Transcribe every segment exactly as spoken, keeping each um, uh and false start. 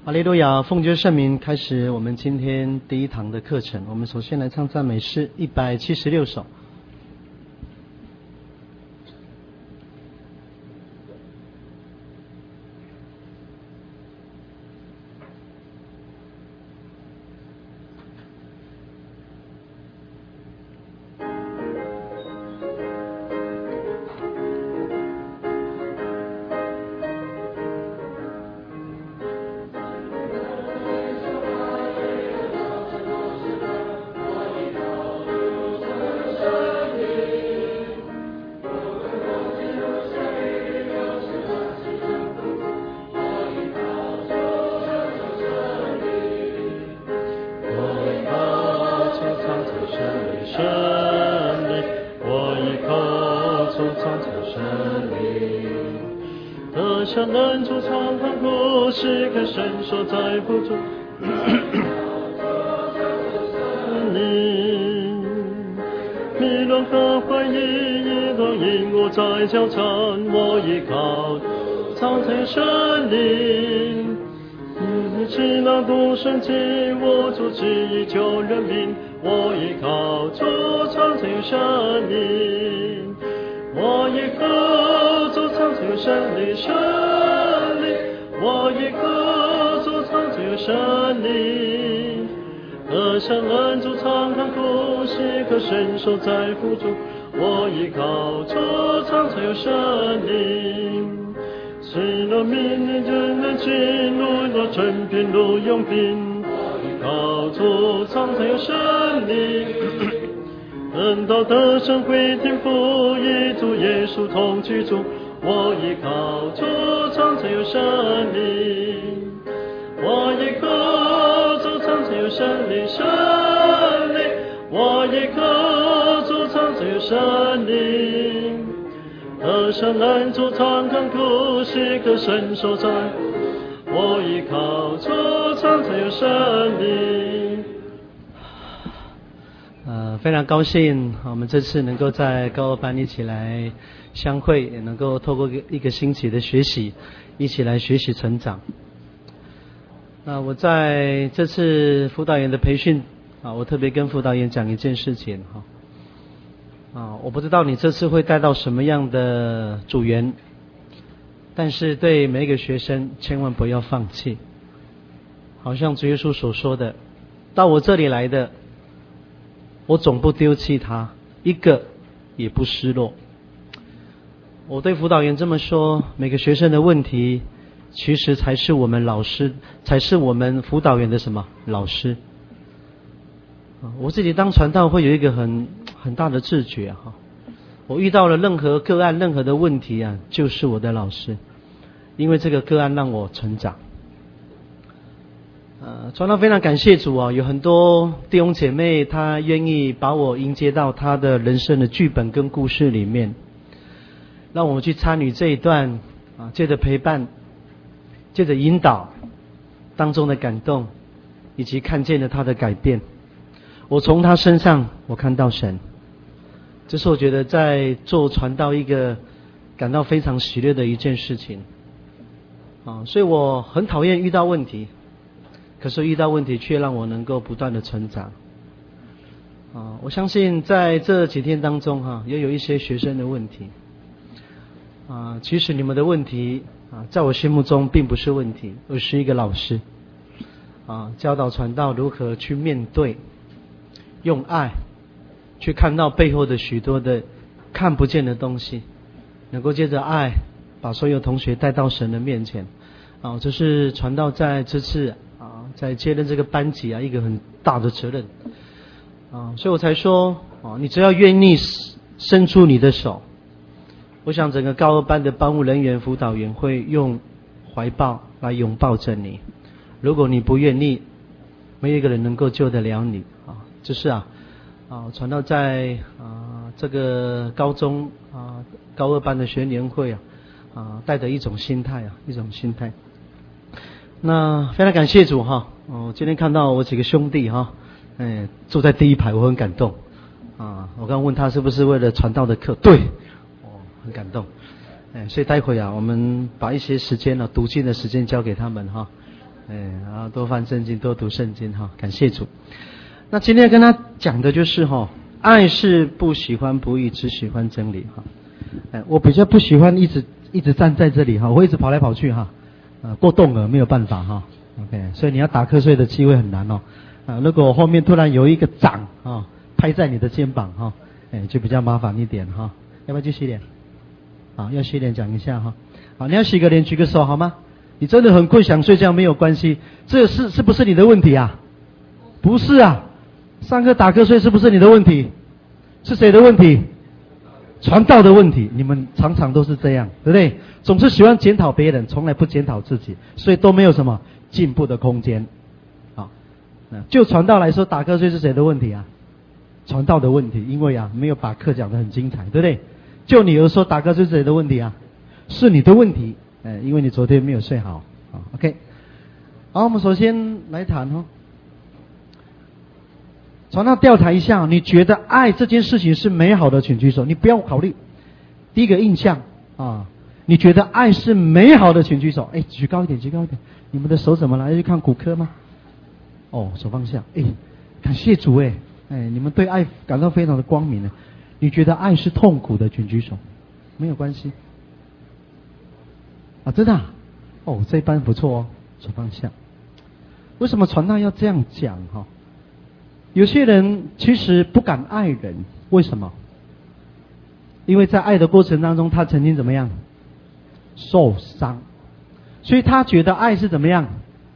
哈利路亚！奉爵圣名开始我们今天第一堂的课程。我们首先来唱赞美诗一百七十六首。交缠我依靠苍天神灵，你知那不生气，我主旨意救人民，我依靠主苍天神灵，我依靠主苍天神灵神灵，我依靠主苍天神灵，歌声恩主常看苦，时刻伸手在扶助，我依靠主常常有神灵，是了命令人能进入若真品路用兵，我依靠主常常有神灵，等到得胜会天赋与主耶稣同居住，我依靠主常常有神灵，我依靠主常常有神灵神灵，我依靠主常常有神灵，得胜难主常看苦，时刻伸手在，我依靠主常常有神灵。呃，非常高兴，我们这次能够在高二班一起来相会，也能够透过一个星期的学习，一起来学习成长。那我在这次辅导员的培训啊，我特别跟辅导员讲一件事情哈。啊，我不知道你这次会带到什么样的组员，但是对每一个学生千万不要放弃。好像主耶稣所说的，到我这里来的，我总不丢弃他，一个也不失落。我对辅导员这么说，每个学生的问题，其实才是我们老师，才是我们辅导员的什么老师。我自己当传道会有一个很很大的自觉哈，我遇到了任何个案、任何的问题啊，就是我的老师，因为这个个案让我成长。呃，传道非常感谢主啊，有很多弟兄姐妹他愿意把我迎接到他的人生的剧本跟故事里面，让我们去参与这一段啊，借着陪伴，借着引导当中的感动，以及看见了他的改变。我从他身上我看到神，这是我觉得在做传道一个感到非常喜悦的一件事情啊，所以我很讨厌遇到问题，可是遇到问题却让我能够不断的成长啊。我相信在这几天当中哈、啊，也有一些学生的问题啊，其实你们的问题啊，在我心目中并不是问题，而是一个老师啊，教导传道如何去面对，用爱去看到背后的许多的看不见的东西，能够借着爱把所有同学带到神的面前啊，这是传道在这次啊在接任这个班级啊一个很大的责任啊，所以我才说啊，你只要愿意伸出你的手，我想整个高二班的班务人员、辅导员会用怀抱来拥抱着你。如果你不愿意，没有一个人能够救得了你啊。这是啊啊，传道在啊这个高中啊高二班的学年会啊啊带的一种心态啊，一种心态。那非常感谢主哈，哦，今天看到我几个兄弟哈，哎坐在第一排，我很感动啊。我刚问他是不是为了传道的课，对，哦，很感动。哎，所以待会啊，我们把一些时间呢、啊，读经的时间交给他们哈。 哎，然后多翻圣经，多读圣经哈，感谢主。那今天要跟他讲的就是哈，爱是不喜欢不义，只喜欢真理哈。哎，我比较不喜欢一直一直站在这里哈，我一直跑来跑去哈，呃，过动了没有办法哈。OK， 所以你要打瞌睡的机会很难哦。啊，如果后面突然有一个掌啊拍在你的肩膀哈，哎，就比较麻烦一点哈。要不要去洗脸？好，要洗脸讲一下哈。好，你要洗个脸举个手好吗？你真的很困想睡觉没有关系，这是是不是你的问题啊？不是啊，上课打瞌睡是不是你的问题？是谁的问题？传道的问题。你们常常都是这样，对不对？总是喜欢检讨别人，从来不检讨自己，所以都没有什么进步的空间。好，那就传道来说，打瞌睡是谁的问题啊？传道的问题，因为啊没有把课讲得很精彩，对不对？就你而说，打瞌睡是谁的问题啊？是你的问题。哎，因为你昨天没有睡好。好 ，OK。好，我们首先来谈哦。传道调查一下，你觉得爱这件事情是美好的，请举手。你不要考虑第一个印象啊，你觉得爱是美好的，请举手。哎，举高一点，举高一点。你们的手怎么了？要去看骨科吗？哦，手放下。哎，感谢主哎，哎，你们对爱感到非常的光明呢。你觉得爱是痛苦的，请举手。没有关系。啊，真的、啊？哦，这一班不错哦，手放下。为什么传道要这样讲哈？有些人其实不敢爱人，为什么？因为在爱的过程当中，他曾经怎么样？受伤，所以他觉得爱是怎么样？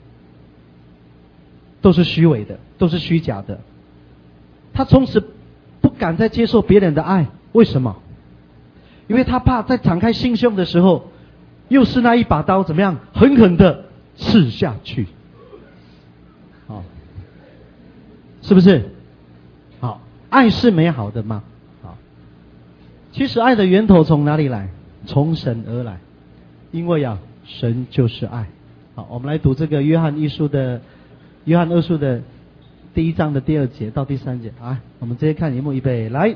都是虚伪的，都是虚假的。他从此不敢再接受别人的爱，为什么？因为他怕在敞开心胸的时候，又是那一把刀怎么样狠狠的刺下去。好，是不是？好，爱是美好的吗？好，其实爱的源头从哪里来？从神而来，因为啊神就是爱。好，我们来读这个约翰一书的约翰二书的第一章的第二节到第三节啊，我们直接看荧幕，预备来。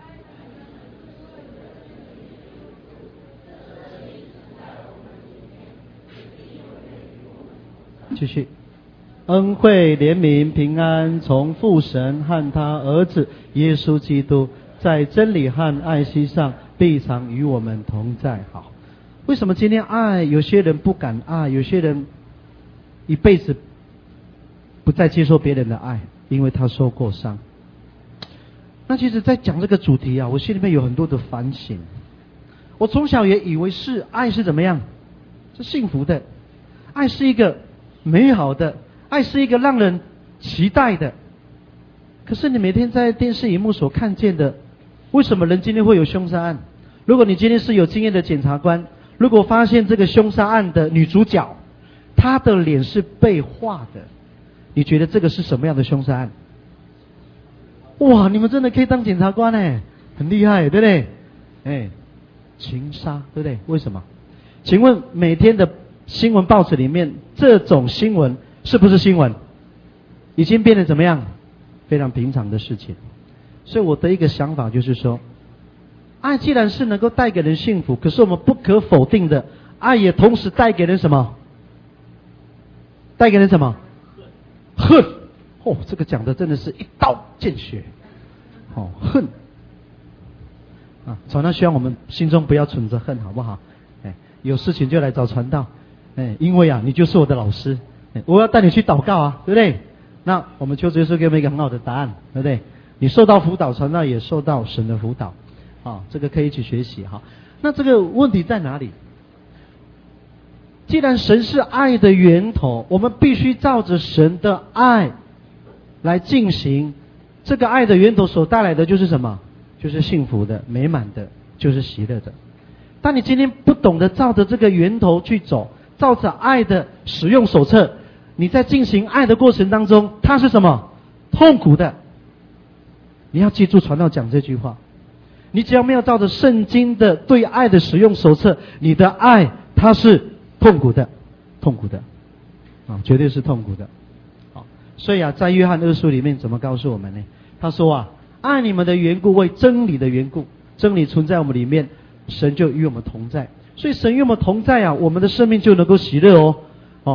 继续，恩惠、怜悯、平安，从父神和他儿子耶稣基督，在真理和爱惜上必常与我们同在。好，为什么今天爱有些人不敢爱，有些人一辈子不再接受别人的爱，因为他受过伤。那其实在讲这个主题啊，我心里面有很多的反省。我从小也以为是爱是怎么样，是幸福的，爱是一个美好的，爱是一个让人期待的。可是你每天在电视荧幕所看见的，为什么人今天会有凶杀案？如果你今天是有经验的检察官，如果发现这个凶杀案的女主角，她的脸是被画的，你觉得这个是什么样的凶杀案？哇，你们真的可以当检察官哎，很厉害，对不对？哎，情杀，对不对？为什么？请问每天的新闻报纸里面，这种新闻是不是新闻？已经变得怎么样？非常平常的事情。所以我的一个想法就是说，爱既然是能够带给人幸福，可是我们不可否定的，爱也同时带给人什么？带给人什么？恨。哦，这个讲的真的是一刀见血。哦，恨。啊，传道希望我们心中不要存着恨，好不好？哎，有事情就来找传道。哎，因为啊，你就是我的老师，哎，我要带你去祷告啊，对不对？那我们求主耶稣给我们一个很好的答案，对不对？你受到辅导，传道也受到神的辅导，啊，这个可以一起学习哈。那这个问题在哪里？既然神是爱的源头，我们必须照着神的爱来进行。这个爱的源头所带来的就是什么？就是幸福的、美满的，就是喜乐的。当你今天不懂得照着这个源头去走，照着爱的使用手册，你在进行爱的过程当中，它是什么？痛苦的。你要记住传道讲这句话，你只要没有照着圣经的对爱的使用手册，你的爱它是痛苦的，痛苦的啊，绝对是痛苦的。好，所以啊，在约翰二书里面怎么告诉我们呢？他说啊，爱你们的缘故，为真理的缘故，真理存在我们里面，神就与我们同在。所以神与我们同在啊，我们的生命就能够喜乐哦。哦，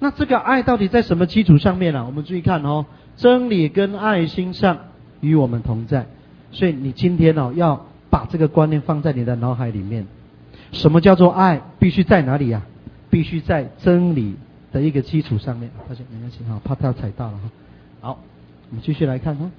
那这个爱到底在什么基础上面呢、啊？我们注意看哦，真理跟爱心上与我们同在。所以你今天哦要把这个观念放在你的脑海里面。什么叫做爱？必须在哪里呀、啊？必须在真理的一个基础上面。抱歉，没关系哈，怕他踩到了哈。好，我们继续来看哈。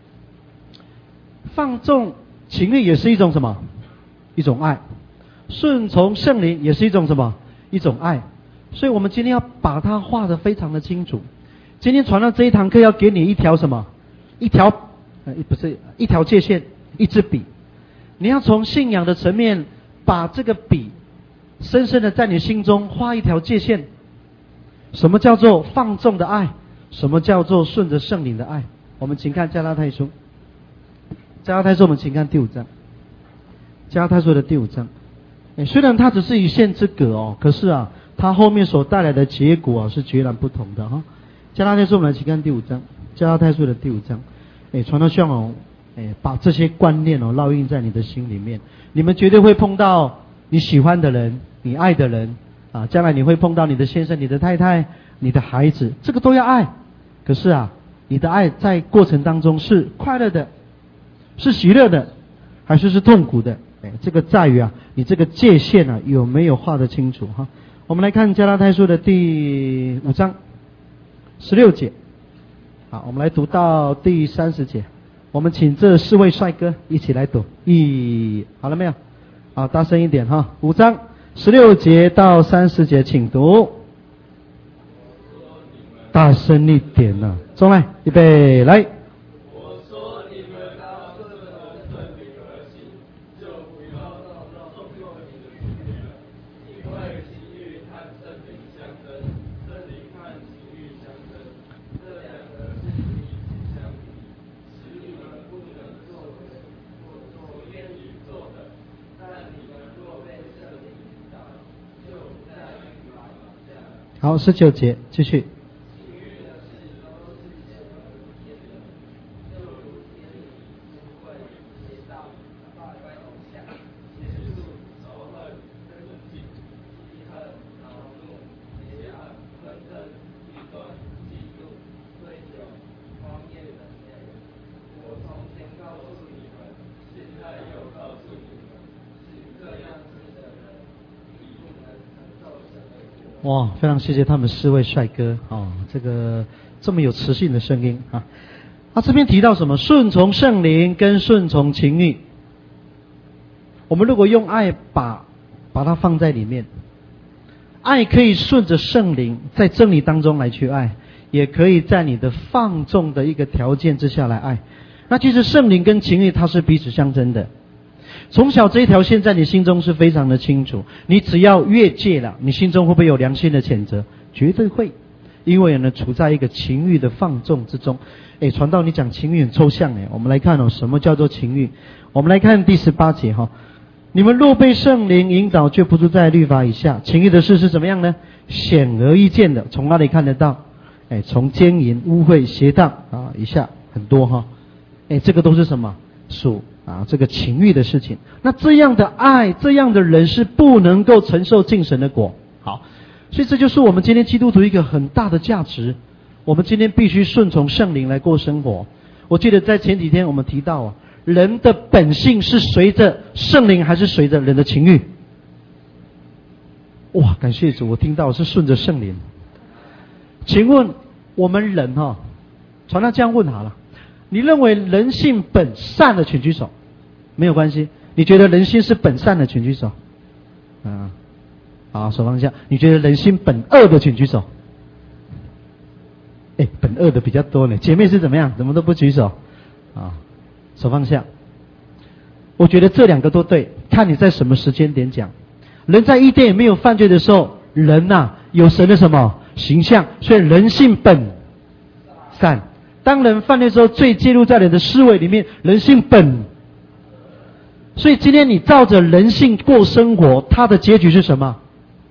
放纵情欲也是一种什么？一种爱。顺从圣灵也是一种什么？一种爱。所以我们今天要把它画得非常的清楚。今天传到这一堂课要给你一条什么？一条呃不是一条界限，一支笔。你要从信仰的层面把这个笔深深的在你心中画一条界限。什么叫做放纵的爱？什么叫做顺着圣灵的爱？我们请看加拉太书。加拉太书我们请看第五章。加拉太书的第五章。虽然它只是一线之隔哦，可是啊它后面所带来的结果、啊、是截然不同的哈、哦。加拉太书我们来请看第五章。加拉太书的第五章。哎，传道希望哦，哎，把这些观念哦烙印在你的心里面。你们绝对会碰到你喜欢的人，你爱的人啊，将来你会碰到你的先生、你的太太、你的孩子，这个都要爱。可是啊，你的爱在过程当中是快乐的，是喜乐的，还是是痛苦的？哎，这个在于啊，你这个界限啊有没有画得清楚哈？我们来看加拉太书的第五章十六节。好，我们来读到第三十节。我们请这四位帅哥一起来读。一，好了没有？好，大声一点哈。五章十六节到三十节，请读。大声一点呐、啊！重来，预备，来。 我说你们靠这个圣灵而行，就不要纵容你的情欲了，因为情欲和圣灵相争，圣灵和情欲相争，这两个是彼此相敌，使你们不能做所愿意做的。但你们若被圣灵引导，就不再欲望了。 好，十九节，继续。哇，非常谢谢他们四位帅哥哦，这个这么有磁性的声音啊！啊，这边提到什么？顺从圣灵跟顺从情欲。我们如果用爱把把它放在里面，爱可以顺着圣灵在真理当中来去爱，也可以在你的放纵的一个条件之下来爱。那其实圣灵跟情欲它是彼此相争的。从小这一条线在你心中是非常的清楚，你只要越界了，你心中会不会有良心的谴责？绝对会，因为呢处在一个情欲的放纵之中。诶，传道你讲情欲很抽象诶，我们来看哦，什么叫做情欲？我们来看第十八节哈、哦，你们若被圣灵引导，却不住在律法以下。情欲的事是怎么样呢？显而易见的，从哪里看得到？诶，从奸淫、污秽、邪荡啊以下很多哈、哦。诶，这个都是什么？属啊，这个情欲的事情。那这样的爱，这样的人是不能够承受敬神的果。好，所以这就是我们今天基督徒一个很大的价值。我们今天必须顺从圣灵来过生活。我记得在前几天我们提到啊，人的本性是随着圣灵还是随着人的情欲？哇，感谢主，我听到是顺着圣灵。请问我们人哈、哦，传道这样问好了。你认为人性本善的，请举手。没有关系。你觉得人性是本善的，请举手。啊，好，手放下。你觉得人性本恶的，请举手。哎，本恶的比较多呢。姐妹是怎么样？怎么都不举手？啊，手放下。我觉得这两个都对，看你在什么时间点讲。人在伊甸也没有犯罪的时候，人呐、啊、有神的什么形象，所以人性本善。当人犯罪之后，罪介入在人的思维里面，人性本。所以今天你照着人性过生活，它的结局是什么？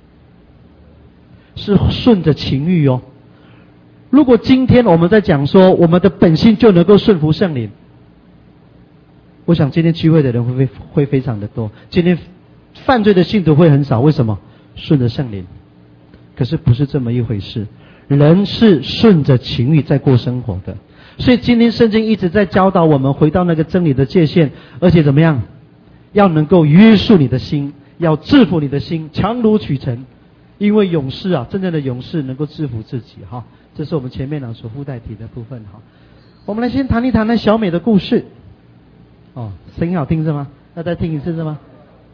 是顺着情欲哦。如果今天我们在讲说我们的本性就能够顺服圣灵，我想今天聚会的人会会非常的多，今天犯罪的信徒会很少。为什么？顺着圣灵。可是不是这么一回事。 人是顺着情欲在过生活的。所以今天圣经一直在教导我们回到那个真理的界限，而且怎么样，要能够约束你的心，要制服你的心，强如取成。因为勇士啊，真正的勇士能够制服自己哈。这是我们前面呢所附带提的部分哈。我们来先谈一谈那小美的故事。哦，声音好听是吗？要再听一次是吗？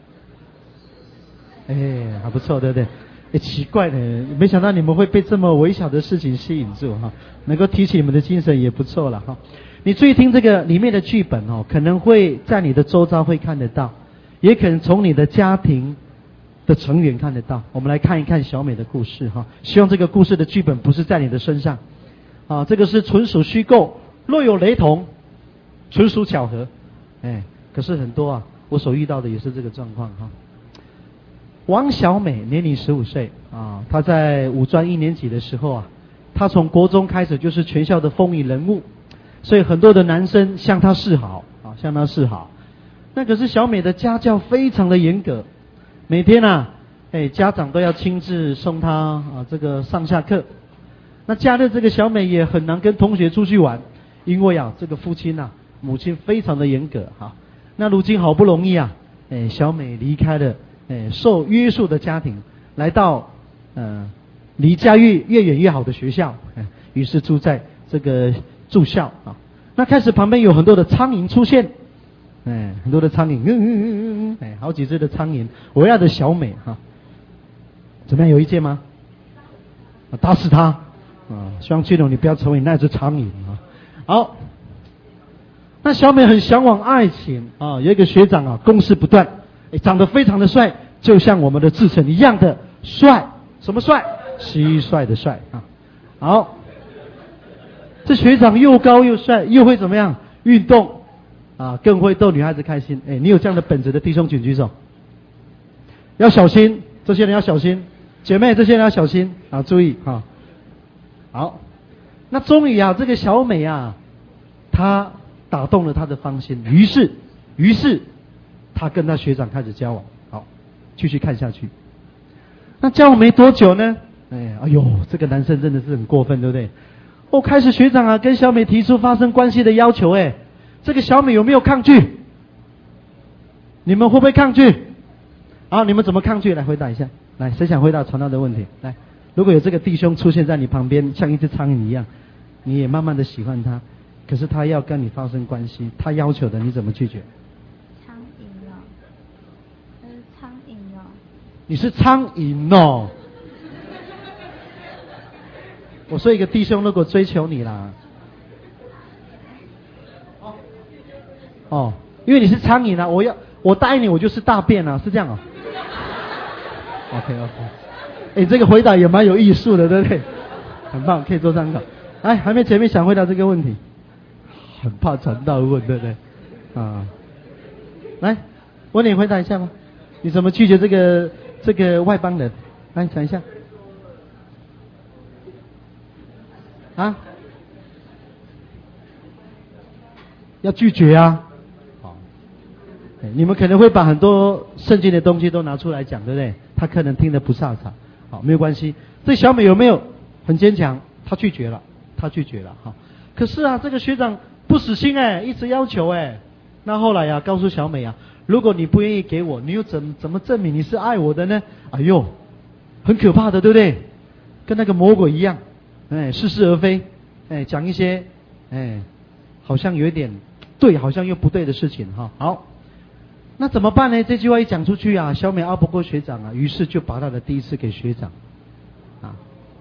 哎，还不错，对不对？哎，奇怪的，没想到你们会被这么微小的事情吸引住哈，能够提起你们的精神也不错了哈。你注意听这个里面的剧本哦，可能会在你的周遭会看得到，也可能从你的家庭的成员看得到。我们来看一看小美的故事哈，希望这个故事的剧本不是在你的身上啊，这个是纯属虚构，若有雷同，纯属巧合。哎，可是很多啊，我所遇到的也是这个状况哈。王小美年龄十五岁啊，她在五专一年级的时候啊，她从国中开始就是全校的风云人物，所以很多的男生向她示好啊，向她示好。那可是小美的家教非常的严格，每天啊，哎，家长都要亲自送她啊这个上下课。那假日这个小美也很难跟同学出去玩，因为啊这个父亲啊母亲非常的严格哈。那如今好不容易啊，哎，小美离开了。哎，受约束的家庭，来到呃离家越越远越好的学校，哎，于是住在这个住校啊。那开始旁边有很多的苍蝇出现，哎，很多的苍蝇，嗯嗯嗯嗯嗯，哎，好几只的苍蝇围绕着小美哈、啊。怎么样，有意见吗？啊，打死他啊！希望俊龙你不要成为那只苍蝇啊。好，那小美很向往爱情啊，有一个学长啊，攻势不断。哎，长得非常的帅，就像我们的志成一样的帅。什么帅？蟋蟀的帅啊！好，这学长又高又帅，又会怎么样？运动啊，更会逗女孩子开心。哎，你有这样的本质的弟兄请举手。要小心，这些人要小心，姐妹这些人要小心啊，注意啊。好，那终于啊，这个小美啊，她打动了她的芳心，于是，于是。他跟他学长开始交往，好，继续看下去。那交往没多久呢，哎，哎呦，这个男生真的是很过分，对不对？哦，开始学长啊跟小美提出发生关系的要求，哎，这个小美有没有抗拒？你们会不会抗拒？好，你们怎么抗拒？来回答一下。来，谁想回答传道的问题？来，如果有这个弟兄出现在你旁边，像一只苍蝇一样，你也慢慢的喜欢他，可是他要跟你发生关系，他要求的，你怎么拒绝？你是苍蝇哦！我说一个弟兄如果追求你啦，哦，因为你是苍蝇啊，我要我答应你，我就是大便啊，是这样哦。OK OK， 哎，这个回答也蛮有艺术的，对不对？很棒，可以做参考。哎，还没前面想回答这个问题，很怕传道问，对不对？啊，来，我你回答一下吧，你怎么拒绝这个？这个外邦人，来讲一下。啊？要拒绝啊！好，你们可能会把很多圣经的东西都拿出来讲，对不对？他可能听得不飒飒，好，没有关系。这小美有没有很坚强？她拒绝了，她拒绝了，哈。可是啊，这个学长不死心哎，一直要求哎。那后来啊，告诉小美啊。如果你不愿意给我，你又怎怎么证明你是爱我的呢？哎呦，很可怕的，对不对？跟那个魔鬼一样，哎，似是而非，哎，讲一些，哎，好像有一点对，好像又不对的事情哈。好，那怎么办呢？这句话一讲出去啊，小美拗不过学长啊，于是就把她的第一次给学长，啊，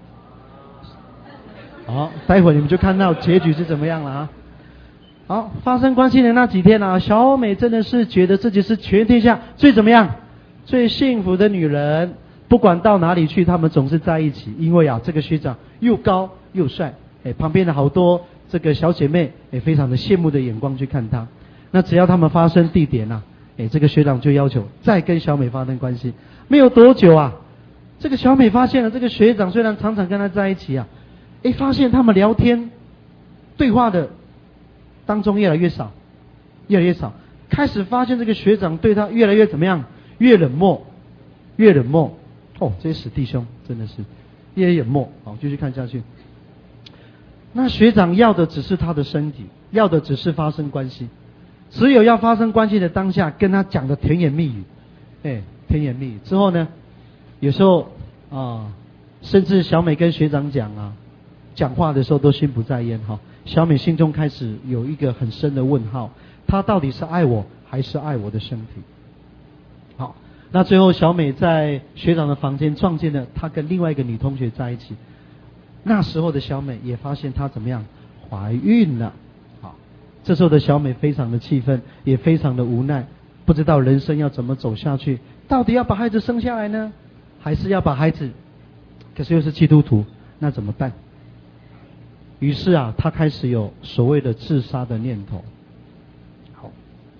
好，待会你们就看到结局是怎么样了啊。好，发生关系的那几天啊，小美真的是觉得自己是全天下最怎么样、最幸福的女人。不管到哪里去，他们总是在一起，因为啊，这个学长又高又帅，哎，旁边的好多这个小姐妹也非常的羡慕的眼光去看他。那只要他们发生地点啊，哎，这个学长就要求再跟小美发生关系。没有多久啊，这个小美发现了这个学长虽然常常跟他在一起啊，哎，发现他们聊天对话的当中越来越少，越来越少，开始发现这个学长对他越来越怎么样，越冷漠，越冷漠。哦，这些死弟兄真的是一言默。好，继续看下去。那学长要的只是他的身体，要的只是发生关系，只有要发生关系的当下，跟他讲的甜言蜜语，哎，甜言蜜语之后呢，有时候啊，甚至小美跟学长讲啊，讲话的时候都心不在焉哈。小美心中开始有一个很深的问号，他到底是爱我还是爱我的身体？好，那最后小美在学长的房间撞见了他跟另外一个女同学在一起。那时候的小美也发现她怎么样怀孕了。好，这时候的小美非常的气愤，也非常的无奈，不知道人生要怎么走下去，到底要把孩子生下来呢，还是要把孩子，可是又是基督徒，那怎么办？于是啊，她开始有所谓的自杀的念头。好，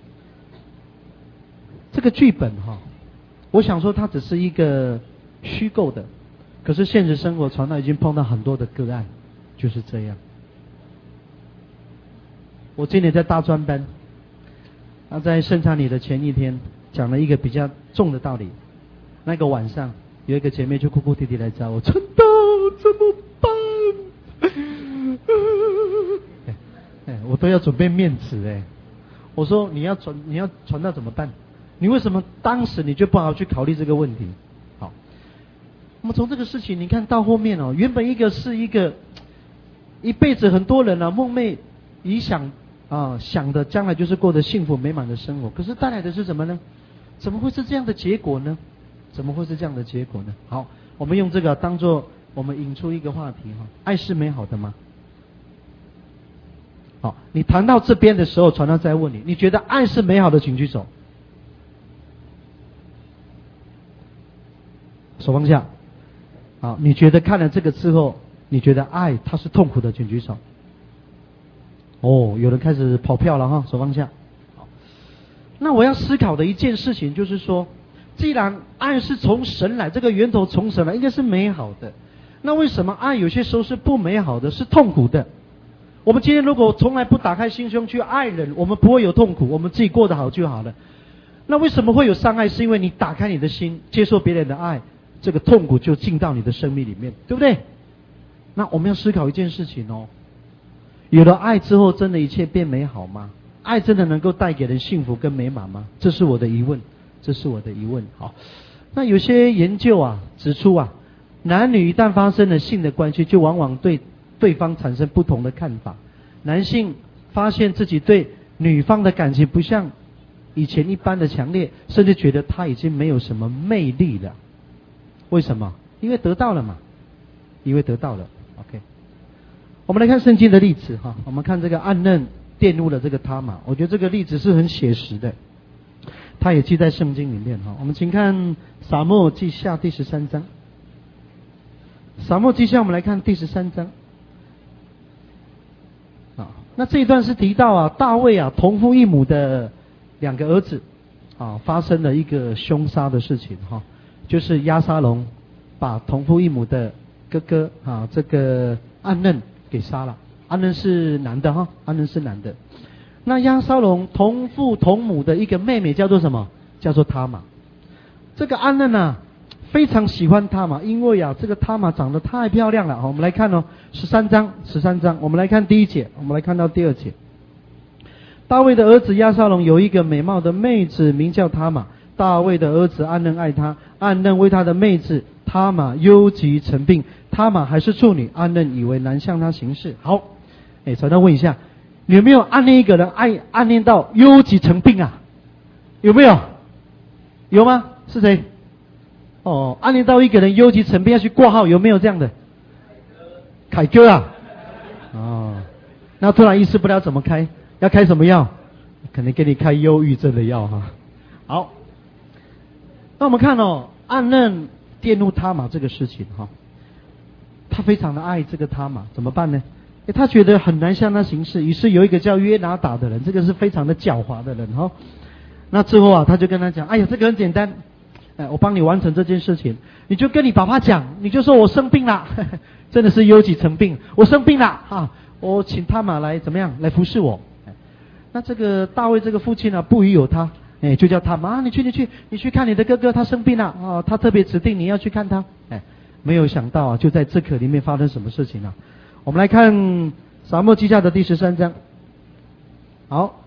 这个剧本哈，我想说它只是一个虚构的。可是现实生活传到已经碰到很多的个案，就是这样。我今年在大专班，那在圣餐礼的前一天讲了一个比较重的道理。那个晚上有一个姐妹就哭哭啼啼来找我，陈道怎么办？哎哎，我都要准备面子哎。我说你要传你要传到怎么办？你为什么当时你就不好好去考虑这个问题？我们从这个事情，你看到后面哦，原本一个是一个一辈子很多人啊梦寐以想啊想的将来就是过得幸福美满的生活，可是带来的是什么呢？怎么会是这样的结果呢？怎么会是这样的结果呢？好，我们用这个当做我们引出一个话题哈，爱是美好的吗？好，你谈到这边的时候，传道再问你，你觉得爱是美好的，请举手。手放下。好，你觉得看了这个之后，你觉得爱它是痛苦的，请举手。哦，有人开始跑票了哈，手放下。好，那我要思考的一件事情就是说，既然爱是从神来，这个源头从神来，应该是美好的，那为什么爱有些时候是不美好的，是痛苦的？我们今天如果从来不打开心胸去爱人，我们不会有痛苦，我们自己过得好就好了。那为什么会有伤害？是因为你打开你的心，接受别人的爱，这个痛苦就进到你的生命里面，对不对？那我们要思考一件事情哦，有了爱之后，真的一切变美好吗？爱真的能够带给人幸福跟美满吗？这是我的疑问，这是我的疑问。好，那有些研究啊指出啊，男女一旦发生了性的关系，就往往对对方产生不同的看法。男性发现自己对女方的感情不像以前一般的强烈，甚至觉得他已经没有什么魅力了。为什么？因为得到了嘛，因为得到了。OK， 我们来看圣经的例子哈，我们看这个暗嫩玷污了这个他玛，我觉得这个例子是很写实的，它也记在圣经里面哈。我们请看撒母耳记下第十三章，撒母耳记下我们来看第十三章。啊，那这一段是提到啊，大卫啊同父异母的两个儿子啊发生了一个凶杀的事情哈。就是押沙龙把同父异母的哥哥啊，这个暗嫩给杀了。暗嫩是男的哈，暗嫩是男的。那押沙龙同父同母的一个妹妹叫做什么？叫做他玛。这个暗嫩啊，非常喜欢他玛，因为啊，这个他玛长得太漂亮了。好，我们来看哦，十三章，十三章，我们来看第一节，我们来看到第二节。大卫的儿子押沙龙有一个美貌的妹子，名叫他玛。大卫的儿子暗嫩爱他，暗嫩为他的妹子他玛忧急成病，他玛还是处女，暗嫩以为难向他行事。好，哎，传道问一下，你有没有暗恋一个人爱暗恋到忧急成病啊？有没有？有吗？是谁？哦，暗恋到一个人忧急成病要去挂号，有没有这样的？凯哥啊，哦，那突然意识不了怎么开，要开什么药？可能给你开忧郁症的药哈。好。那我们看哦，暗嫩玷污他玛这个事情哈，他非常的爱这个他玛，怎么办呢？诶，他觉得很难向他行事，于是有一个叫约拿达的人，这个是非常的狡猾的人哈。那之后啊，他就跟他讲，哎呀，这个很简单，哎，我帮你完成这件事情，你就跟你爸爸讲，你就说我生病了，呵呵真的是忧急成病，我生病了啊，我请他玛来怎么样来服侍我。那这个大卫这个父亲啊，不疑有他。哎，就叫他嘛，你去，你去，你去看你的哥哥，他生病了啊，他特别指定你要去看他。哎， 没有想到啊，就在这刻里面发生什么事情啊？我们来看撒母耳记下的第十三章。好，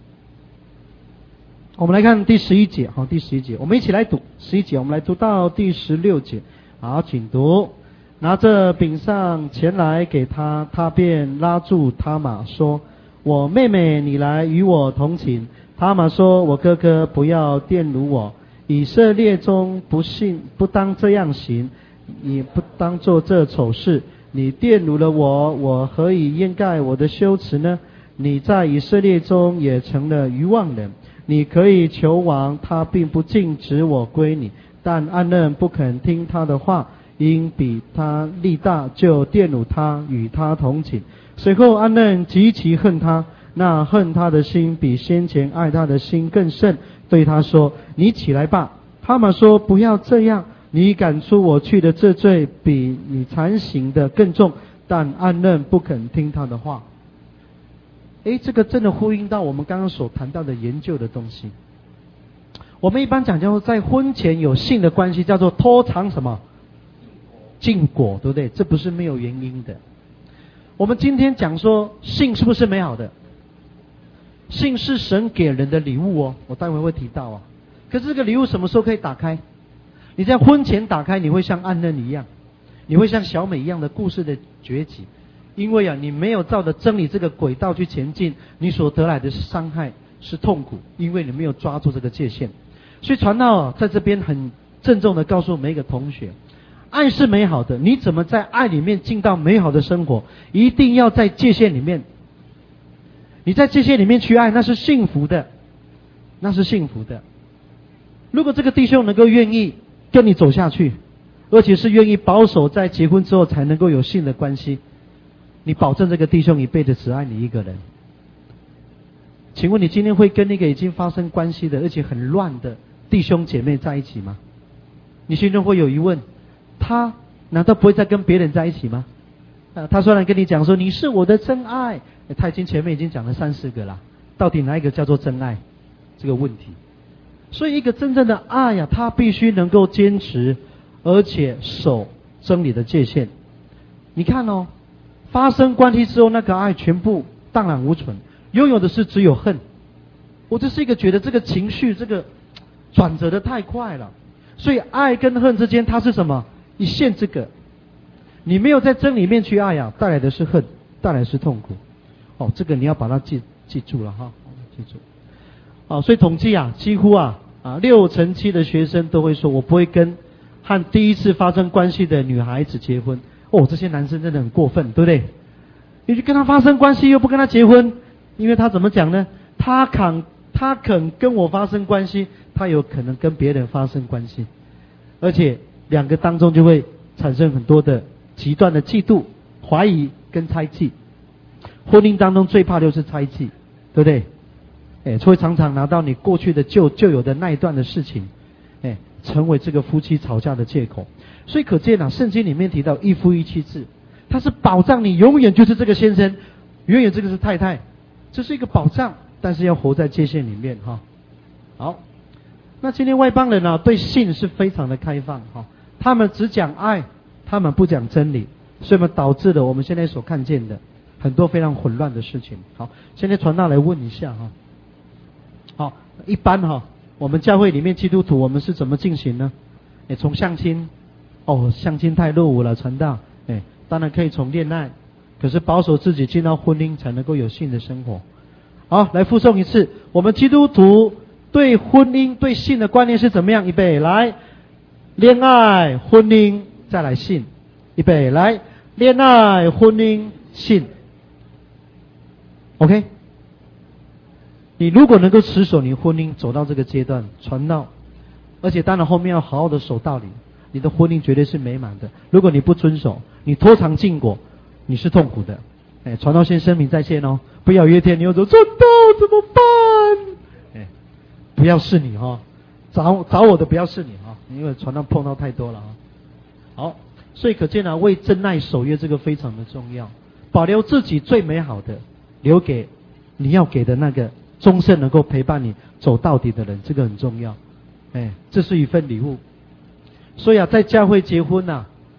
我们来看第十一节。好，第十一节，我们一起来读十一节，我们来读到第十六节。好，请读。拿着饼上前来给他，他便拉住他玛说：我妹妹，你来与我同寝。他玛说：我哥哥，不要玷辱我。以色列中不信不当这样行，你不当做这丑事。你玷辱了我，我何以掩盖我的羞耻呢？你在以色列中也成了愚妄人。你可以求王，他并不禁止我归你，但暗嫩不肯听他的话，因比他力大，就玷辱他，与他同寝。随后暗嫩极其恨他，那恨他的心比先前爱他的心更甚，对他说：你起来吧。他玛说：不要这样，你赶出我去的这罪比你残刑的更重。但暗嫩不肯听他的话。诶，这个真的呼应到我们刚刚所谈到的研究的东西。我们一般讲叫在婚前有性的关系，叫做偷尝什么？禁果，对不对？这不是没有原因的。我们今天讲说性是不是美好的？性是神给人的礼物哦，我待会会提到啊。可是这个礼物什么时候可以打开？你在婚前打开，你会像暗嫩一样，你会像小美一样的故事的崛起。因为啊，你没有照着真理这个轨道去前进，你所得来的是伤害，是痛苦，因为你没有抓住这个界限。所以传道啊，在这边很郑重的告诉每一个同学，爱是美好的，你怎么在爱里面进到美好的生活，一定要在界限里面。你在界限里面去爱，那是幸福的，那是幸福的。如果这个弟兄能够愿意跟你走下去，而且是愿意保守在结婚之后才能够有性的关系，你保证这个弟兄一辈子只爱你一个人。请问你今天会跟那个已经发生关系的而且很乱的弟兄姐妹在一起吗？你心中会有疑问，他难道不会再跟别人在一起吗？啊，他虽然跟你讲说你是我的真爱，他已经前面已经讲了三四个了，到底哪一个叫做真爱？这个问题。所以一个真正的爱呀、啊，他必须能够坚持，而且守真理的界限。你看哦，发生关系之后，那个爱全部荡然无存，拥有的是只有恨。我这是一个觉得这个情绪这个转折的太快了，所以爱跟恨之间它是什么？一线之隔。你没有在真里面去爱啊，带来的是恨，带来的是痛苦。哦，这个你要把它记记住了哈，记住。哦，所以统计啊，几乎啊啊六成七的学生都会说，我不会跟和第一次发生关系的女孩子结婚。哦，这些男生真的很过分，对不对？你去跟他发生关系又不跟他结婚，因为他怎么讲呢？他肯他肯跟我发生关系，他有可能跟别人发生关系，而且两个当中就会产生很多的极端的嫉妒、怀疑跟猜忌。婚姻当中最怕就是猜忌，对不对？哎，会常常拿到你过去的旧旧有的那一段的事情，哎，成为这个夫妻吵架的借口。所以可见啊，圣经里面提到一夫一妻制，它是保障你永远就是这个先生，永远这个是太太，这是一个保障，但是要活在界限里面哈。好，那今天外邦人啊，对性是非常的开放哈，他们只讲爱，他们不讲真理，所以导致了我们现在所看见的很多非常混乱的事情。好，现在传道来问一下哈。好，一般哈，我们教会里面基督徒我们是怎么进行呢？哎，从相亲，哦，相亲太落伍了，传道。哎，当然可以从恋爱，可是保守自己进到婚姻才能够有性的生活。好，来复诵一次，我们基督徒对婚姻对性的观念是怎么样？预备来，恋爱婚姻再来性。预备来，恋爱婚姻性。OK。你如果能够持守你婚姻走到这个阶段，传道，而且当然后面要好好的守道理，你的婚姻绝对是美满的。如果你不遵守，你偷尝禁果，你是痛苦的。哎，传道先声明在先哦，不要有一天你又说传道怎么办？哎，不要是你哈、哦，找找我的不要是你哈、哦，因为传道碰到太多了哈、哦。好，所以可见啊，为真爱守约这个非常的重要，保留自己最美好的，留给你要给的那个。终身能够陪伴你走到底的人，这个很重要。哎，这是一份礼物。所以啊，在教会结婚啊，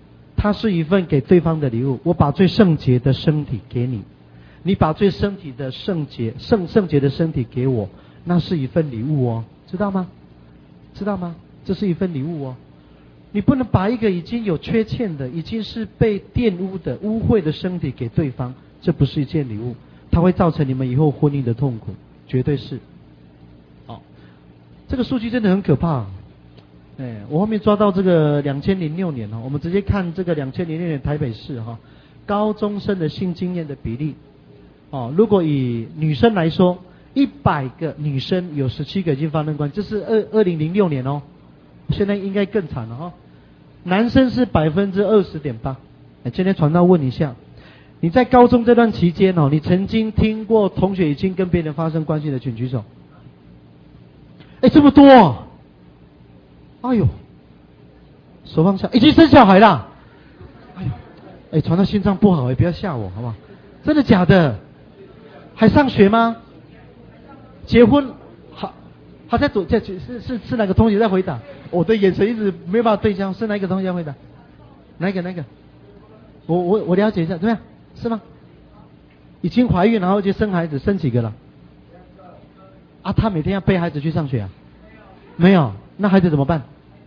它是一份给对方的礼物。我把最圣洁的身体给你，你把最身体的圣洁圣圣洁的身体给我，那是一份礼物哦，知道吗？知道吗？这是一份礼物哦。你不能把一个已经有缺陷的、已经是被玷污的、污秽的身体给对方，这不是一件礼物，它会造成你们以后婚姻的痛苦，绝对是。哦，这个数据真的很可怕。哎，我后面抓到这个两千零六年哦，我们直接看这个两千零六年台北市哈、哦，高中生的性经验的比例。哦，如果以女生来说，一百个女生有十七个已经发生关系，这是二二零零六年哦，现在应该更惨了哈、哦。男生是百分之二十点八。哎，今天传道问一下，你在高中这段期间哦，你曾经听过同学已经跟别人发生关系的，请举手。哎，这么多、哦！哎呦，手放下，已经生小孩了。哎呦，哎，传道心脏不好哎，不要吓我好不好？真的假的？还上学吗？结婚？好，好在左在是是是哪个同学在回答？我的眼神一直没有办法对焦，是哪一个同学在回答？哪一个？哪一个？我我我了解一下，怎么样？是吗？已经怀孕，然后就生孩子，生几个了？啊，他每天要背孩子去上学啊？没有，那孩子怎么办？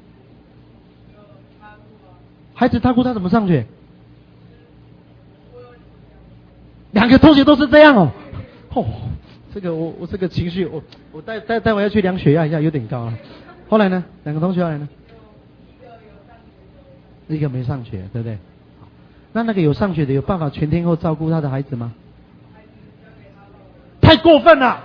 孩子他哭他怎么上学？两个同学都是这样哦。哦，这个我我这个情绪，我我待待待会要去量血压一下，有点高了。后来呢？两个同学后来呢？一个没上学，对不对？那那个有上学的有办法全天候照顾他的孩子吗？太过分了！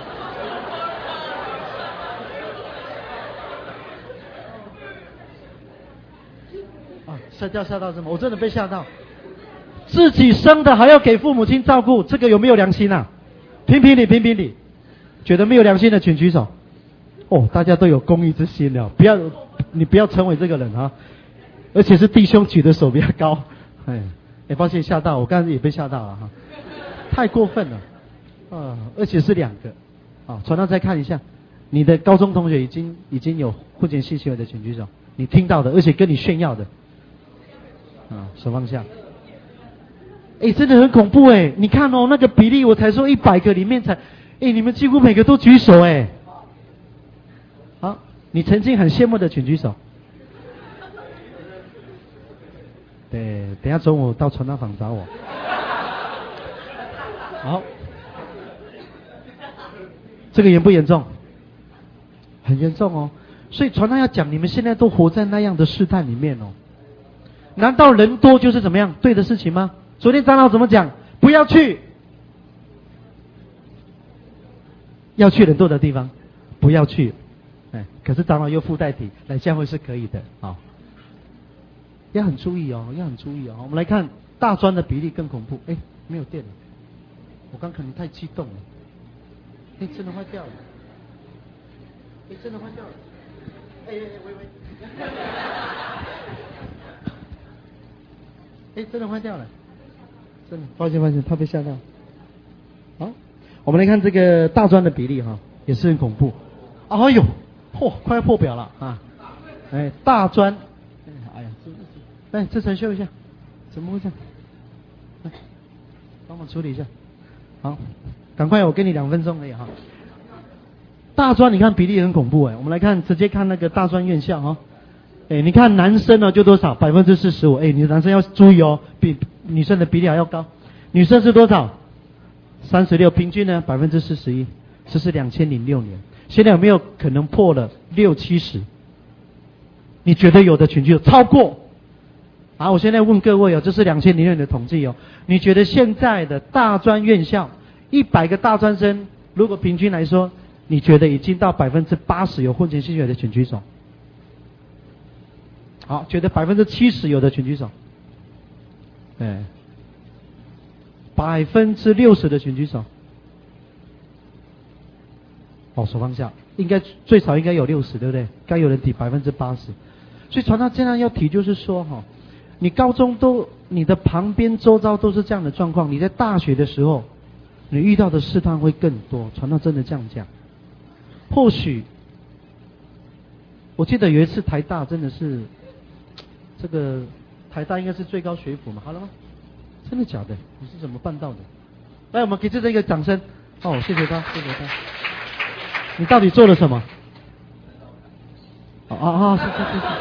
啊，吓掉吓到什么？我真的被吓到。自己生的还要给父母亲照顾，这个有没有良心啊？评评理，评评理。觉得没有良心的请举手。哦，大家都有公益之心了，不要你不要成为这个人啊！而且是弟兄举的手比较高。哎，哎，抱歉吓到，我刚才也被吓到了哈，太过分了。啊，而且是两个。啊，传道再看一下，你的高中同学已经已经有婚前性行为的请举手，你听到的，而且跟你炫耀的。啊，手放下。哎，真的很恐怖哎！你看哦，那个比例我才说一百个里面才，哎，你们几乎每个都举手哎。好，你曾经很羡慕的请举手。对，等一下中午到传道坊找我。好，这个严不严重？很严重哦。所以传道要讲，你们现在都活在那样的试探里面哦。难道人多就是怎么样对的事情吗？昨天长老怎么讲？不要去，要去人多的地方，不要去。哎，可是长老又附带题，来教会是可以的啊、哦。要很注意哦，要很注意哦。我们来看大专的比例更恐怖。哎，没有电了，我刚可能太激动了。哎，真的坏掉了。哎，真的坏掉了。哎哎哎，喂喂。哎，真的坏掉了。真的，抱歉抱歉，怕被吓到。好，我们来看这个大专的比例哈，也是很恐怖。哎呦，嚯、哦，快要破表了啊！哎，大专，哎呀，这来这层修一下，怎么会这样？来，帮忙处理一下。好，赶快，我给你两分钟而已哈。大专你看比例很恐怖哎，我们来看直接看那个大专院校哈。哎，你看男生呢就多少？百分之四十五。哎，你的男生要注意哦，比女生的比例还要高。女生是多少？三十六，平均呢百分之四十一。这是两千零六年，现在有没有可能破了六七十？你觉得有的群聚有超过？好，我现在问各位哦，这是两千零六年的统计哦，你觉得现在的大专院校一百个大专生，如果平均来说，你觉得已经到百分之八十有婚前性行为的群举手？好，觉得百分之七十有的群举手，哎，百分之六十的群举手，哦，手放下，应该最少应该有六十，对不对？该有人提百分之八十，所以传道这样要提，就是说哈，你高中都你的旁边周遭都是这样的状况，你在大学的时候，你遇到的试探会更多。传道真的这样讲，或许我记得有一次台大真的是。这个台大应该是最高学府嘛？好了吗？真的假的？你是怎么办到的？来，我们给这这一个掌声。哦，谢谢他，谢谢他。你到底做了什么？啊啊，是是是是。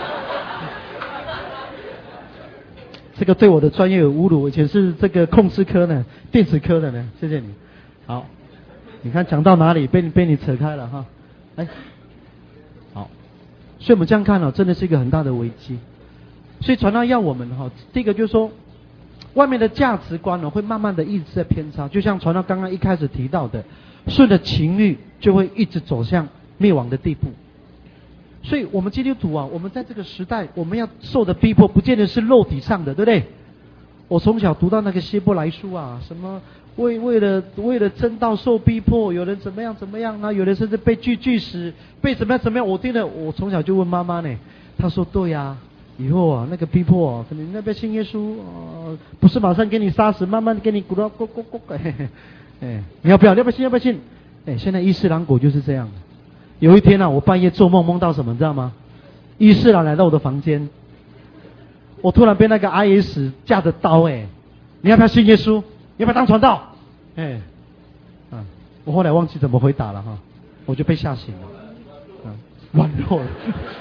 这个对我的专业有侮辱，以前是这个控制科呢，电子科的呢。谢谢你。好，你看讲到哪里被被你扯开了哈？哎，好，所以我们这样看了、哦，真的是一个很大的危机。所以传道要我们哈、哦，第一个就是说，外面的价值观呢、哦、会慢慢的一直在偏差，就像传道刚刚一开始提到的，顺着情欲就会一直走向灭亡的地步。所以我们基督徒啊，我们在这个时代，我们要受的逼迫，不见得是肉体上的，对不对？我从小读到那个希伯来书啊，什么为为了为了真道受逼迫，有人怎么样怎么样，那有人甚至被锯锯死，被怎么样怎么样。我听了，我从小就问妈妈呢，她说对呀、啊，以后啊那个逼迫啊，可能那边信耶稣，呃，不是马上给你杀死，慢慢给你咕噜咕咕咕咕，哎，你要不要？要不要信？要不要信？哎，现在伊斯兰国就是这样。有一天啊，我半夜做梦梦到什么，你知道吗？伊斯兰来到我的房间，我突然被那个 I S 架着刀，哎，你要不要信耶稣？你要不要当传道？哎，啊，我后来忘记怎么回答了哈，我就被吓醒了，啊，软弱了。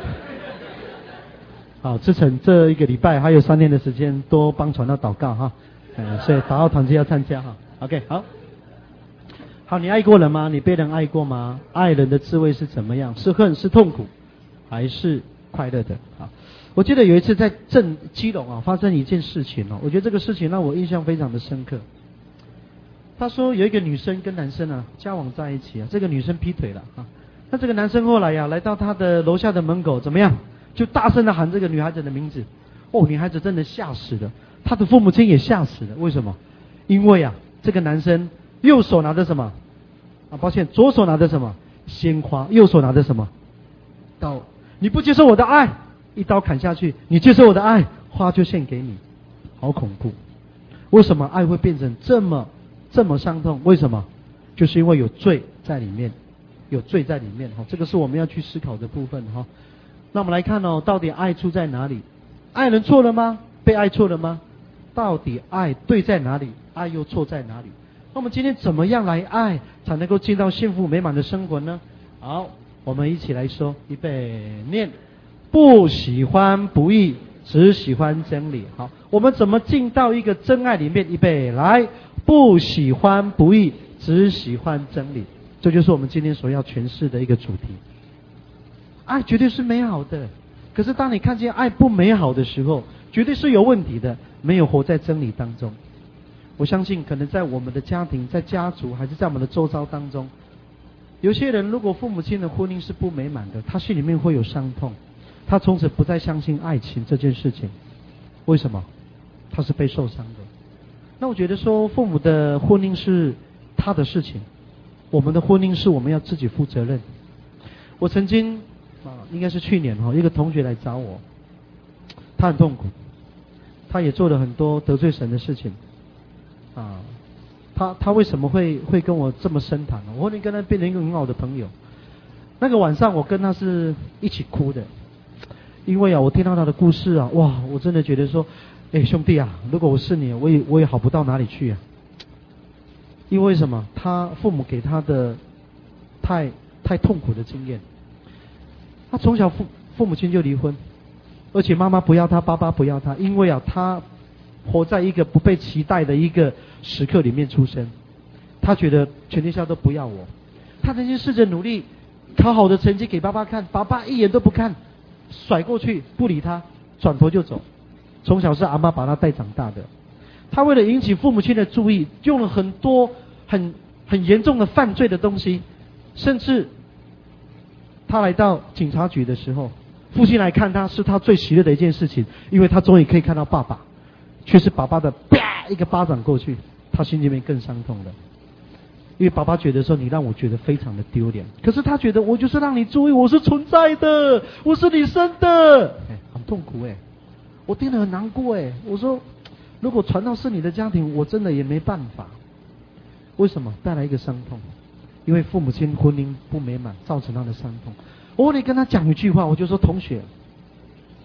好，志成这一个礼拜还有三天的时间，多帮传道祷告哈，嗯，所以祷告团契要参加哈。OK， 好。好，你爱过人吗？你被人爱过吗？爱人的滋味是怎么样？是恨，是痛苦，还是快乐的？好，我记得有一次在镇基隆啊，发生一件事情哦，我觉得这个事情让我印象非常的深刻。他说有一个女生跟男生啊交往在一起啊，这个女生劈腿了啊，那这个男生后来呀、啊、来到他的楼下的门口，怎么样？就大声的喊这个女孩子的名字。哦，女孩子真的吓死了，她的父母亲也吓死了。为什么？因为啊，这个男生右手拿着什么？啊，抱歉，左手拿着什么？鲜花，右手拿着什么？刀。你不接受我的爱，一刀砍下去；你接受我的爱，花就献给你。好恐怖！为什么爱会变成这么这么伤痛？为什么？就是因为有罪在里面，有罪在里面哈。这个是我们要去思考的部分哈。那我们来看哦，到底爱出在哪里？爱人错了吗？被爱错了吗？到底爱对在哪里？爱又错在哪里？那我们今天怎么样来爱，才能够进到幸福美满的生活呢？好，我们一起来说，预备念：不喜欢不义，只喜欢真理。好，我们怎么进到一个真爱里面？预备来：不喜欢不义，只喜欢真理。这就是我们今天所要诠释的一个主题。爱绝对是美好的，可是当你看见爱不美好的时候，绝对是有问题的，没有活在真理当中。我相信可能在我们的家庭，在家族，还是在我们的周遭当中，有些人如果父母亲的婚姻是不美满的，他心里面会有伤痛，他从此不再相信爱情这件事情。为什么？他是被受伤的。那我觉得说父母的婚姻是他的事情，我们的婚姻是我们要自己负责任。我曾经啊，应该是去年哈，一个同学来找我，他很痛苦，他也做了很多得罪神的事情。啊，他他为什么会会跟我这么深谈呢？我后面跟他变成一个很好的朋友。那个晚上我跟他是一起哭的，因为啊，我听到他的故事啊，哇，我真的觉得说，哎，兄弟啊，如果我是你，我也我也好不到哪里去啊。因为什么？他父母给他的太太痛苦的经验。他从小父父母亲就离婚，而且妈妈不要他，爸爸不要他，因为啊，他活在一个不被期待的一个时刻里面出生，他觉得全天下都不要我。他曾经试着努力考好的成绩给爸爸看，爸爸一眼都不看，甩过去不理他，转头就走。从小是阿妈把他带长大的。他为了引起父母亲的注意，用了很多很很严重的犯罪的东西，甚至他来到警察局的时候，父亲来看他是他最喜乐的一件事情，因为他终于可以看到爸爸。却是爸爸的啪一个巴掌过去，他心里面更伤痛了。因为爸爸觉得说你让我觉得非常的丢脸，可是他觉得我就是让你注意，我是存在的，我是你生的，哎，很痛苦哎，我听得很难过哎。我说，如果传到是你的家庭，我真的也没办法。为什么？带来一个伤痛，因为父母亲婚姻不美满，造成他的伤痛。我后来跟他讲一句话，我就说同学，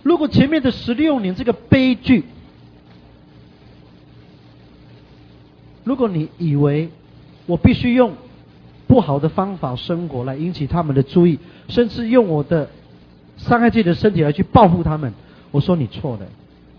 如果前面的十六年这个悲剧，如果你以为我必须用不好的方法生活来引起他们的注意，甚至用我的伤害自己的身体来去报复他们，我说你错了。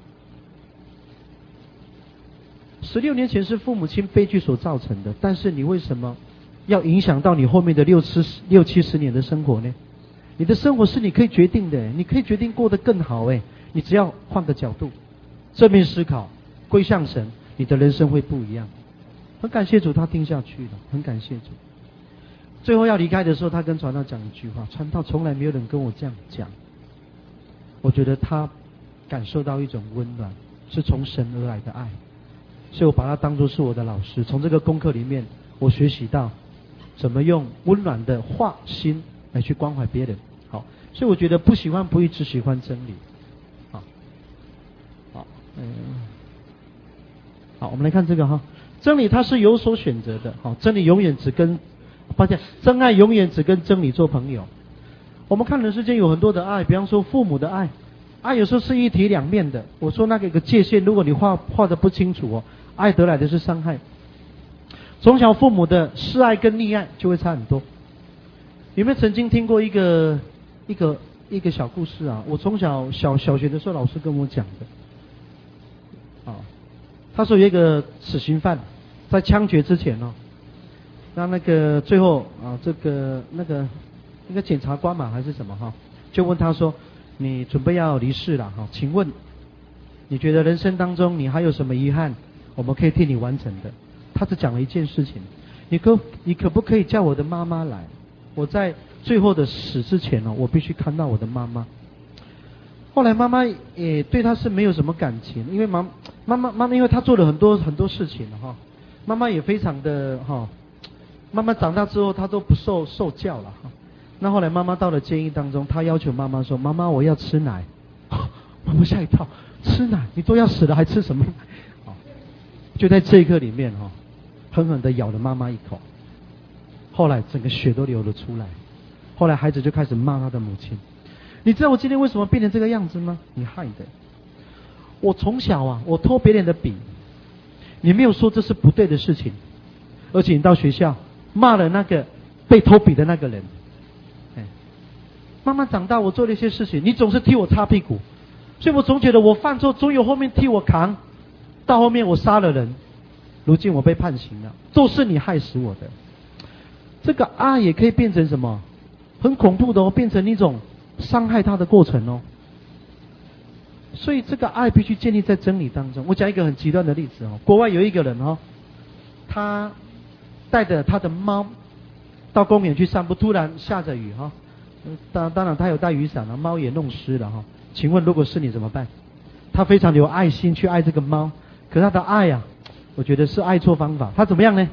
十六年前是父母亲悲剧所造成的，但是你为什么要影响到你后面的六七六七十年的生活呢？你的生活是你可以决定的，你可以决定过得更好哎，你只要换个角度，正面思考，归向神，你的人生会不一样。很感谢主，他听下去了，很感谢主。最后要离开的时候，他跟传道讲一句话，传道从来没有人跟我这样讲，我觉得他感受到一种温暖，是从神而来的爱，所以我把他当作是我的老师。从这个功课里面，我学习到怎么用温暖的话心来去关怀别人。好，所以我觉得不喜欢不义，只喜欢真理。好，好，嗯，好，我们来看这个哈，真理它是有所选择的。好，真理永远只跟，抱歉，真爱永远只跟真理做朋友。我们看人世间有很多的爱，比方说父母的爱，爱有时候是一体两面的。我说那个一个界限，如果你画画得不清楚哦，爱得来的是伤害。从小父母的示爱跟溺爱就会差很多。有没有曾经听过一个一个一个小故事啊？我从小小小学的时候，老师跟我讲的。啊，他说有一个死刑犯在枪决之前哦，那那个最后啊，这个那个一个检察官嘛还是什么哈，就问他说：“你准备要离世了哈？请问你觉得人生当中你还有什么遗憾？我们可以替你完成的。”他只讲了一件事情：你可你可不可以叫我的妈妈来？我在最后的死之前哦，我必须看到我的妈妈。后来妈妈也对他是没有什么感情，因为妈妈妈妈妈，因为他做了很多很多事情哈，妈妈也非常的哈。妈妈长大之后，她都不受受教了哈。那后来妈妈到了监狱当中，她要求妈妈说：“妈妈，我要吃奶。”妈妈吓一跳，吃奶？你都要死了还吃什么奶？就在这一刻里面哈，狠狠的咬了妈妈一口。后来整个血都流了出来。后来孩子就开始骂他的母亲。你知道我今天为什么变成这个样子吗？你害的。我从小啊，我偷别人的笔，你没有说这是不对的事情，而且你到学校骂了那个被偷笔的那个人。哎，慢慢长大，我做了一些事情，你总是替我擦屁股，所以我总觉得我犯错总有后面替我扛，到后面我杀了人，如今我被判刑了，都是你害死我的。这个爱也可以变成什么？很恐怖的哦，变成一种伤害他的过程哦。所以这个爱必须建立在真理当中。我讲一个很极端的例子哦，国外有一个人哦，他带着他的猫到公园去散步，突然下着雨哈，当当然他有带雨伞了，猫也弄湿了哈。请问如果是你怎么办？他非常的有爱心去爱这个猫，可是他的爱呀、啊，我觉得是爱错方法。他怎么样呢？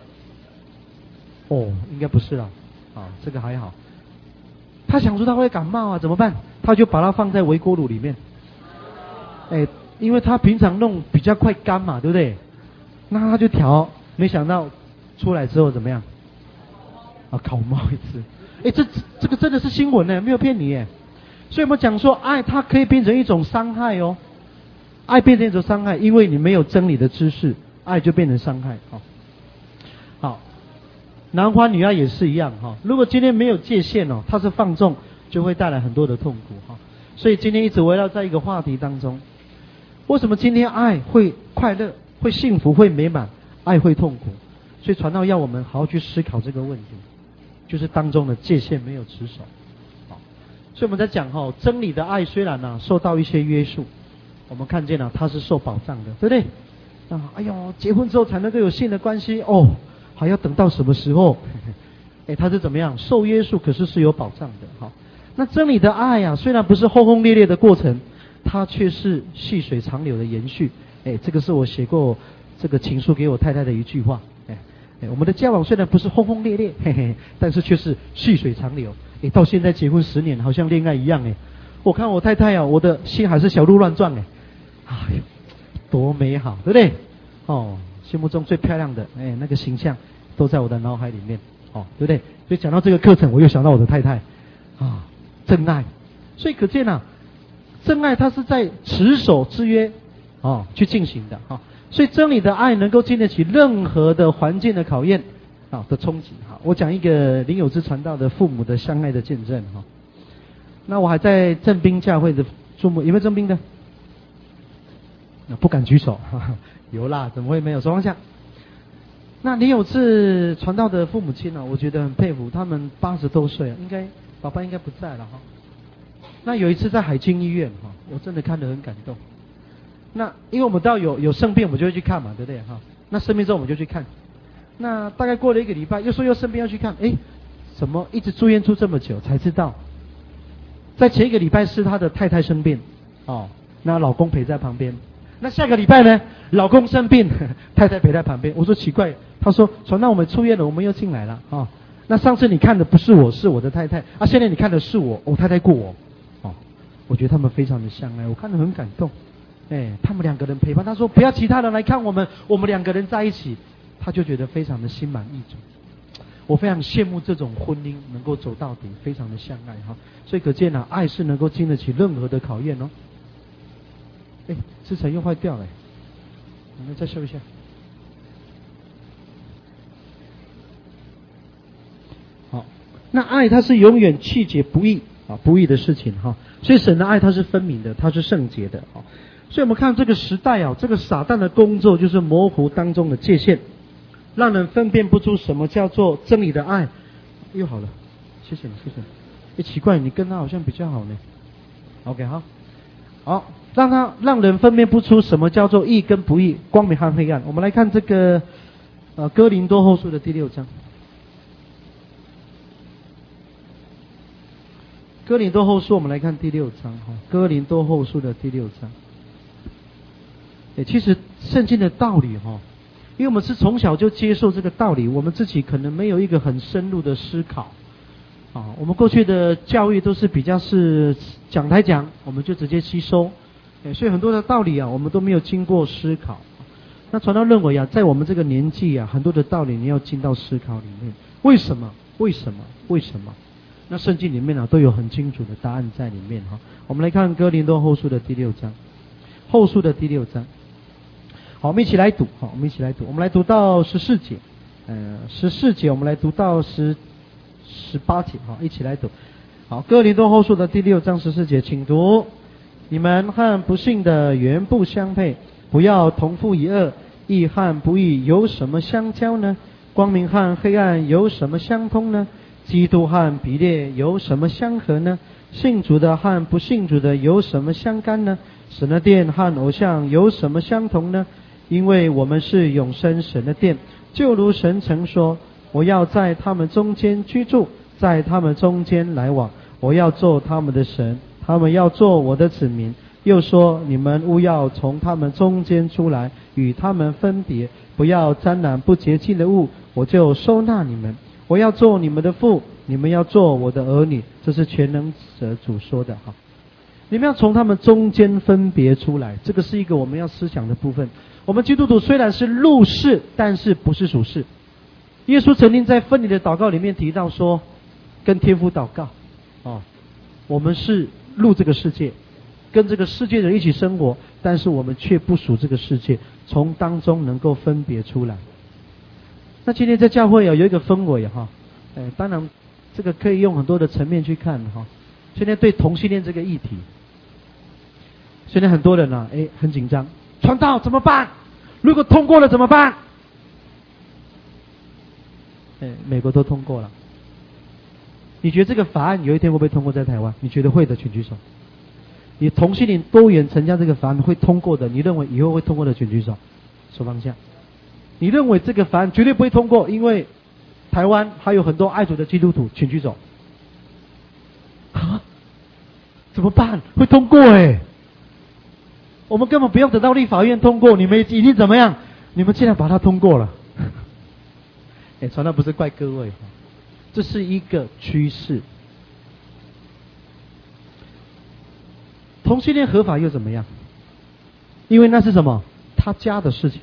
哦，应该不是了，啊，这个还好。他想说他会感冒啊，怎么办？他就把它放在微波炉里面，哎，因为他平常弄比较快干嘛，对不对？那他就调，没想到出来之后怎么样？啊，烤猫一次，哎，这这个真的是新闻呢，没有骗你耶。所以我们讲说，爱它可以变成一种伤害哦，爱变成一种伤害，因为你没有真理的知识，爱就变成伤害。好，好。男欢女爱也是一样哈，如果今天没有界限哦，它是放纵，就会带来很多的痛苦哈。所以今天一直围绕在一个话题当中，为什么今天爱会快乐、会幸福、会美满，爱会痛苦？所以传道要我们好好去思考这个问题，就是当中的界限没有持守。好，所以我们在讲哈，真理的爱虽然呢、啊、受到一些约束，我们看见了、啊、它是受保障的，对不对？啊，哎呦，结婚之后才能够有性的关系哦。还要等到什么时候？哎，他是怎么样受约束，可是是有保障的。好，那真理的爱呀、啊，虽然不是轰轰烈烈的过程，它却是细水长流的延续。哎，这个是我写过这个情书给我太太的一句话。哎，哎，我们的交往虽然不是轰轰烈烈，嘿嘿，但是却是细水长流。哎，到现在结婚十年，好像恋爱一样。哎，我看我太太啊，我的心还是小鹿乱撞。哎，哎呦，多美好，对不对？哦。心目中最漂亮的哎那个形象都在我的脑海里面哦，对不对？所以讲到这个课程，我又想到我的太太啊，真爱。所以可见啊， 真爱它是在持守之约哦去进行的哈、哦，所以真理的爱能够经得起任何的环境的考验啊、哦、的冲击哈。我讲一个林有志传道的父母的相爱的见证哈、哦。那我还在正兵教会的注目，有没有正兵的？不敢举手，哈哈，有啦，怎么会没有？手放下。那林有志传道的父母亲呢、啊？我觉得很佩服，他们八十多岁，应该爸爸应该不在了哈。那有一次在海军医院哈，我真的看得很感动。那因为我们到有有生病，我们就会去看嘛，对不对哈？那生病之后我们就去看。那大概过了一个礼拜，又说又生病要去看，哎，怎么一直住院住这么久？才知道，在前一个礼拜是他的太太生病，哦，那老公陪在旁边。那下个礼拜呢，老公生病，太太陪在旁边。我说奇怪，他说传道我们出院了，我们又进来了啊、哦。那上次你看的不是我，是我的太太啊，现在你看的是我，我太太顾我。哦，我觉得他们非常的相爱，我看得很感动。哎，他们两个人陪伴，他说不要其他人来看我们，我们两个人在一起，他就觉得非常的心满意足。我非常羡慕这种婚姻能够走到底，非常的相爱哈。所以可见啊，爱是能够经得起任何的考验哦。哎，支撑又坏掉了，我们再修一下。好，那爱它是永远气节不义啊，不义的事情哈。所以神的爱它是分明的，它是圣洁的啊。所以我们看这个时代啊，这个撒旦的工作就是模糊当中的界限，让人分辨不出什么叫做真理的爱。又好了，谢谢你，谢谢你。哎，奇怪，你跟他好像比较好呢。OK， 好，好。让他让人分辨不出什么叫做义跟不义，光明和黑暗。我们来看这个呃哥林多后书的第六章。哥林多后书，我们来看第六章哈。哥林多后书的第六章。哎，其实圣经的道理哈，因为我们是从小就接受这个道理，我们自己可能没有一个很深入的思考。啊，我们过去的教育都是比较是讲台讲，我们就直接吸收。所以很多的道理啊，我们都没有经过思考。那传道认为啊，在我们这个年纪啊，很多的道理你要进到思考里面。为什么？为什么？为什么？那圣经里面啊，都有很清楚的答案在里面哈。我们来看哥林多后书的第六章，后书的第六章。好，我们一起来读。好，我们一起来读。我们来读到十四节，呃，十四节我们来读到十十八节。好，一起来读。好，哥林多后书的第六章十四节，请读。你们和不信的原不相配，不要同父一轭。义和不义有什么相交呢？光明和黑暗有什么相通呢？基督和比列有什么相合呢？信主的和不信主的有什么相干呢？神的殿和偶像有什么相同呢？因为我们是永生神的殿，就如神曾说，我要在他们中间居住，在他们中间来往，我要做他们的神，他们要做我的子民。又说，你们务要从他们中间出来，与他们分别，不要沾染不洁净的物，我就收纳你们。我要做你们的父，你们要做我的儿女。这是全能者主说的哈。你们要从他们中间分别出来，这个是一个我们要思想的部分。我们基督徒虽然是入世，但是不是属世。耶稣曾经在分离的祷告里面提到说，跟天父祷告哦，我们是入这个世界，跟这个世界人一起生活，但是我们却不属这个世界，从当中能够分别出来。那今天在教会有有一个氛围哈，呃，当然这个可以用很多的层面去看哈。现在对同性恋这个议题，现在很多人啊，哎，很紧张，传道怎么办？如果通过了怎么办？哎，美国都通过了，你觉得这个法案有一天会不会通过在台湾？你觉得会的，请举手。你同性恋多元成家这个法案会通过的，你认为以后会通过的，请举手，手放下。你认为这个法案绝对不会通过，因为台湾还有很多爱主的基督徒，请举手。啊？怎么办？会通过哎！我们根本不用等到立法院通过，你们已经怎么样？你们竟然把它通过了。哎，传道不是怪各位，这是一个趋势。同性恋合法又怎么样？因为那是什么？他家的事情。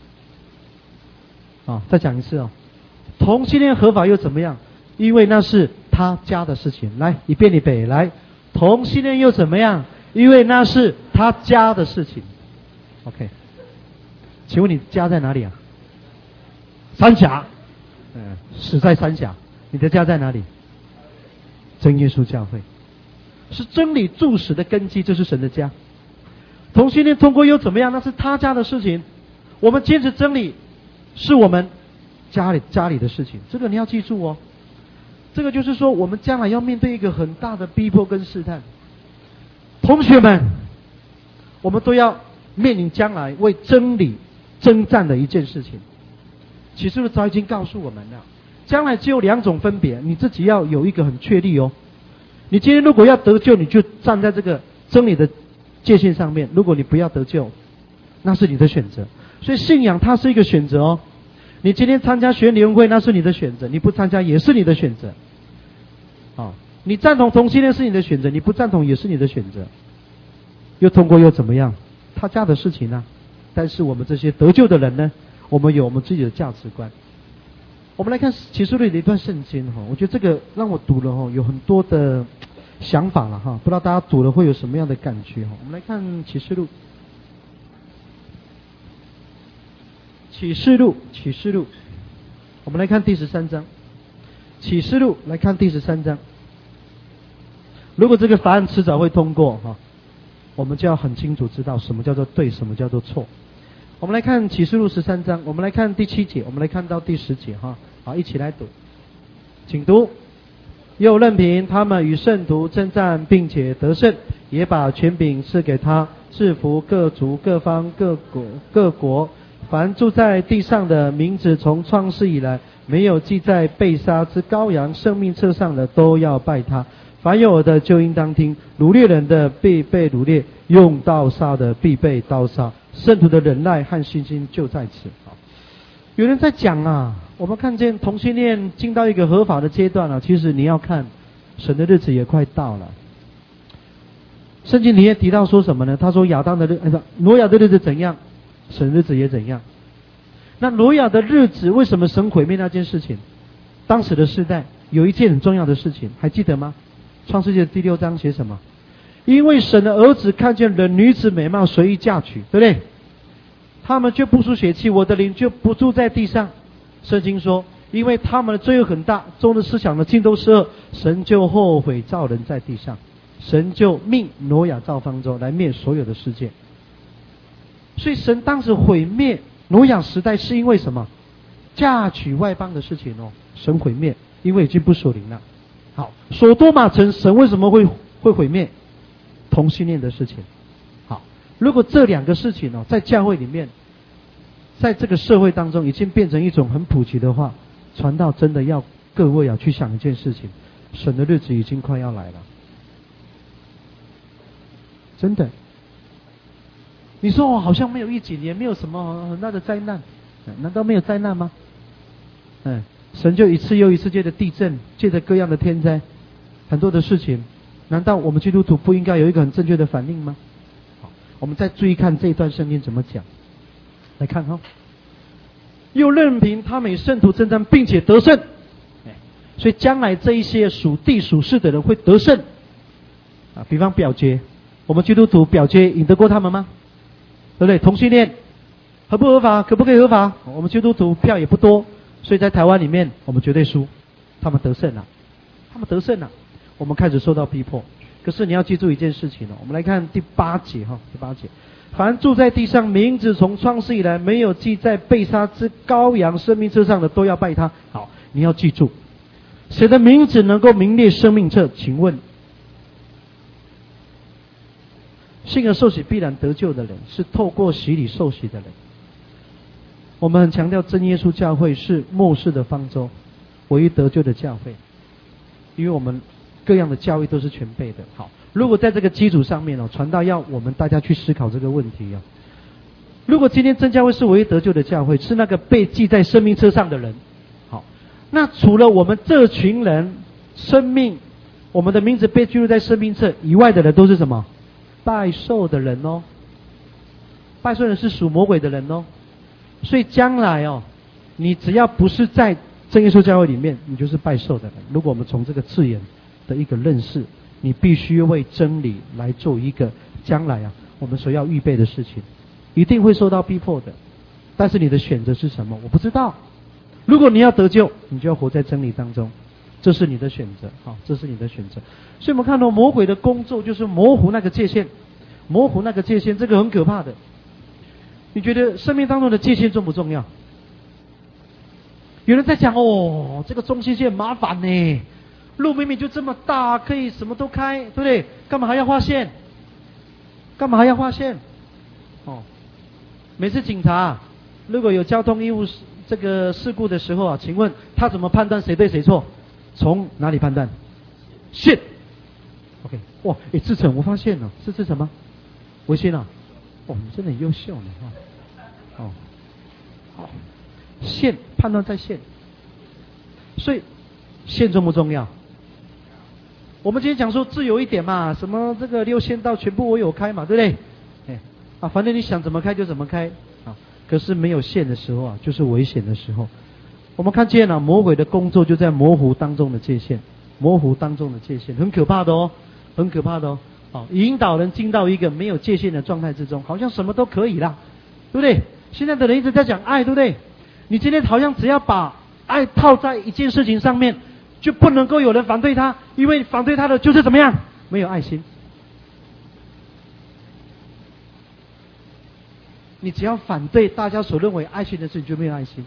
啊，再讲一次哦，同性恋合法又怎么样？因为那是他家的事情。来，一遍一遍来，同性恋又怎么样？ 因为那是他家的事情。OK， 请问你家在哪里啊？三峡，嗯，死在三峡。你的家在哪里？真耶稣教会，是真理柱石的根基，这是神的家。同性恋通过又怎么样？那是他家的事情。我们坚持真理，是我们家里家里的事情。这个你要记住哦。这个就是说，我们将来要面对一个很大的逼迫跟试探。同学们，我们都要面临将来为真理征战的一件事情。启示录早已经告诉我们了，将来只有两种分别，你自己要有一个很确立哦。你今天如果要得救，你就站在这个真理的界限上面；如果你不要得救，那是你的选择。所以信仰它是一个选择哦。你今天参加学联会，那是你的选择；你不参加也是你的选择。啊，你赞同同性恋是你的选择，你不赞同也是你的选择。又通过又怎么样？他家的事情呢、啊？但是我们这些得救的人呢，我们有我们自己的价值观。我们来看启示录的一段圣经哈，我觉得这个让我读了哈，有很多的想法了哈，不知道大家读了会有什么样的感觉哈。我们来看启示录，启示录，启示录，我们来看第十三章。启示录来看第十三章。如果这个法案迟早会通过哈，我们就要很清楚知道什么叫做对，什么叫做错。我们来看启示录十三章，我们来看第七节，我们来看到第十节哈，好，一起来读，请读。又任凭他们与圣徒征战，并且得胜，也把权柄赐给他，制服各族、各方、各国、各国，凡住在地上的，名字从创世以来没有记在被杀之羔羊生命册上的，都要拜他。凡有耳的就应当听，掳掠人的必被掳掠，用刀杀的必被刀杀。圣徒的忍耐和信心就在此。有人在讲啊，我们看见同性恋进到一个合法的阶段了、啊，其实你要看神的日子也快到了。圣经里面提到说什么呢？他说亚当的日，挪亚的日子怎样，神日子也怎样。那挪亚的日子为什么神毁灭那件事情？当时的世代有一件很重要的事情，还记得吗？创世纪第六章写什么？因为神的儿子看见人女子美貌，随意嫁娶，对不对？他们就不出血气，我的灵就不住在地上。圣经说，因为他们的罪恶很大，众的思想的尽都是恶，神就后悔造人在地上，神就命挪亚造方舟来灭所有的世界。所以神当时毁灭挪亚时代是因为什么？嫁娶外邦的事情哦，神毁灭，因为已经不属灵了。好，所多玛城神为什么会会毁灭？同性恋的事情。好，如果这两个事情哦，在教会里面，在这个社会当中已经变成一种很普及的话，传道真的要各位要去想一件事情，神的日子已经快要来了，真的。你说我好像没有一几年，没有什么很大的灾难，难道没有灾难吗？嗯，神就一次又一次借着地震，借着各样的天灾，很多的事情，难道我们基督徒不应该有一个很正确的反应吗？好，我们再注意看这一段圣经怎么讲。来看哈、哦，又任凭他们与圣徒征战，并且得胜。所以将来这一些属地属世的人会得胜啊。比方表决，我们基督徒表决赢得过他们吗？对不对？同性恋合不合法？可不可以合法？我们基督徒票也不多，所以在台湾里面我们绝对输，他们得胜了，他们得胜了，我们开始受到逼迫。可是你要记住一件事情哦，我们来看第八节哈，第八节，凡住在地上，名字从创世以来没有记在被杀之羔羊生命册上的，都要拜他。好，你要记住，谁的名字能够名列生命册？请问，信而受洗必然得救的人，是透过洗礼受洗的人。我们很强调真耶稣教会是末世的方舟，唯一得救的教会，因为我们各样的教育都是全备的。好，如果在这个基础上面哦，传道要我们大家去思考这个问题哦。如果今天真教会是唯一得救的教会，是那个被记在生命册上的人，好，那除了我们这群人生命，我们的名字被记录在生命册以外的人，都是什么？拜寿的人哦。拜寿人是属魔鬼的人哦。所以将来哦，你只要不是在真耶稣教会里面，你就是拜寿的人。如果我们从这个字眼的一个认识， 你必须为真理来做一个将来啊我们所要预备的事情，一定会受到逼迫的。但是你的选择是什么？我不知道。如果你要得救，你就要活在真理当中，这是你的选择，好，这是你的选择。所以我们看到魔鬼的工作就是模糊那个界限，模糊那个界限，这个很可怕的。你觉得生命当中的界限重不重要？有人在讲哦，这个中心线麻烦呢，路明明就这么大，可以什么都开，对不对？干嘛还要画线？干嘛还要画线？哦，每次警察如果有交通义务这个事故的时候啊，请问他怎么判断谁对谁错？从哪里判断？线。OK， 哇，诶，志成，我发现了，是志成吗？维新啊，哦，你真的很优秀呢，哦，好，线判断在线，所以线重不重要？我们今天讲说自由一点嘛，什么这个六线道全部我有开嘛，对不对？哎，啊，反正你想怎么开就怎么开啊。可是没有线的时候啊，就是危险的时候。我们看见了、啊、魔鬼的工作就在模糊当中的界限，模糊当中的界限，很可怕的哦，很可怕的哦。好，引导人进到一个没有界限的状态之中，好像什么都可以啦，对不对？现在的人一直在讲爱，对不对？你今天好像只要把爱套在一件事情上面，就不能够有人反对他，因为反对他的就是怎么样？没有爱心。你只要反对大家所认为爱心的事，你就没有爱心。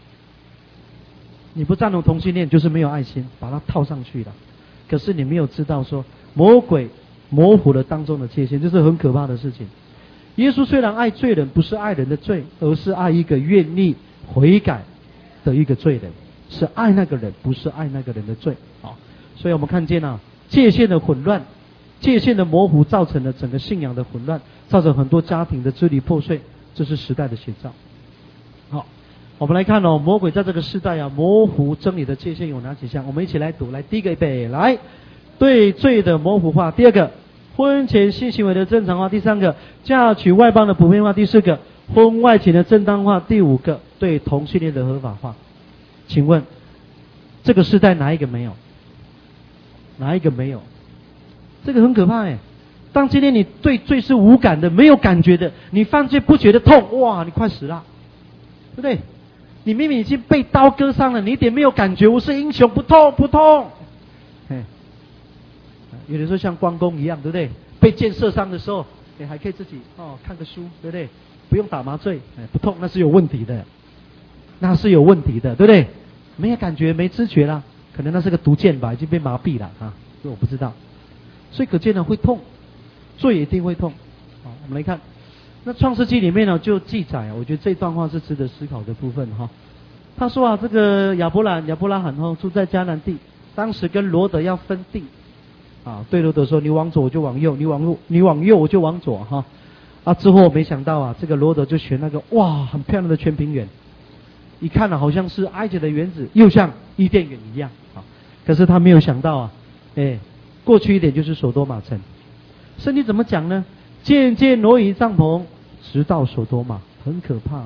你不赞同同性恋，就是没有爱心，把它套上去了。可是你没有知道说，魔鬼模糊了当中的界限，这是很可怕的事情。耶稣虽然爱罪人，不是爱人的罪，而是爱一个愿意悔改的一个罪人，是爱那个人，不是爱那个人的罪。好，所以我们看见啊，界限的混乱，界限的模糊，造成了整个信仰的混乱，造成很多家庭的支离破碎，这是时代的写照。好，我们来看哦，魔鬼在这个时代啊，模糊真理的界限有哪几项？我们一起来读，来第一个预备，来，对罪的模糊化；第二个，婚前性行为的正常化；第三个，嫁娶外邦的普遍化；第四个，婚外情的正当化；第五个，对同性恋的合法化。请问，这个时代哪一个没有？哪一个没有？这个很可怕哎！当今天你对罪是无感的，没有感觉的，你犯罪不觉得痛，哇，你快死了，对不对？你明明已经被刀割伤了，你一点没有感觉，我是英雄，不痛不痛。哎，有的时候像关公一样，对不对？被箭射伤的时候，你还可以自己哦看个书，对不对？不用打麻醉，哎，不痛，那是有问题的，那是有问题的，对不对？没有感觉，没知觉啦，可能那是个毒箭吧，已经被麻痹了啊，这我不知道。所以可见呢，会痛，罪一定会痛。好，我们来看，那创世纪里面呢就记载啊，我觉得这段话是值得思考的部分哈。他说啊，这个亚伯兰亚伯拉罕哈住在迦南地，当时跟罗德要分地啊，对罗德说，你往左我就往右，你往右你往右我就往左哈。啊，之后没想到啊，这个罗德就选那个哇很漂亮的全平原，一看呢、啊、好像是埃及的园子，又像伊甸园一样啊。可是他没有想到啊，哎。过去一点就是所多玛城，圣经怎么讲呢？渐渐挪移帐篷，直到所多玛，很可怕。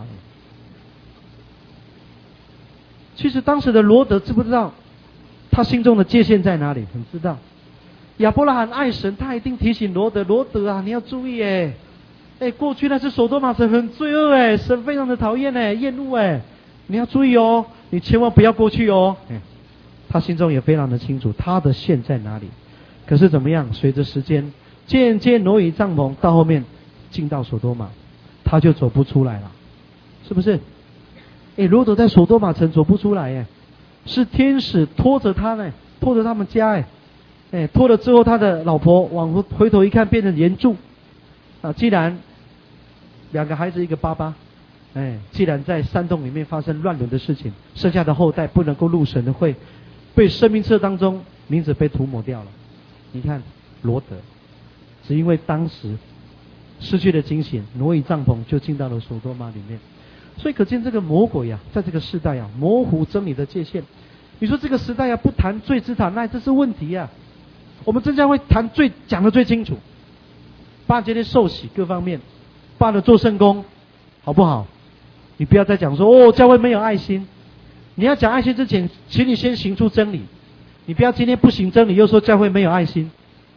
其实当时的罗德知不知道他心中的界限在哪里？很知道。亚伯拉罕爱神，他一定提醒罗德，罗德啊，你要注意哎，哎，过去那是所多玛城很罪恶哎，神非常的讨厌哎，厌恶哎，你要注意哦，你千万不要过去哦。哎，他心中也非常的清楚，他的线在哪里。可是怎么样？随着时间渐渐挪移帐篷，到后面进到所多玛，他就走不出来了，是不是？哎，罗德在所多玛城走不出来，哎，是天使拖着他呢，拖着他们家，哎，哎，拖了之后，他的老婆往回头一看，变成岩柱啊！既然两个孩子一个爸爸，哎，既然在山洞里面发生乱伦的事情，剩下的后代不能够入神的会，被生命册当中名字被涂抹掉了。你看罗德，只因为当时失去了警醒，挪移帐篷就进到了所多玛里面。所以可见这个魔鬼啊，在这个时代啊，模糊真理的界限。你说这个时代啊，不谈罪之谈爱，这是问题啊。我们真将会谈罪讲得最清楚，爸今天受洗各方面，爸的做圣工，好不好？你不要再讲说哦，教会没有爱心。你要讲爱心之前，请你先行出真理。你不要今天不行真理，又说教会没有爱心，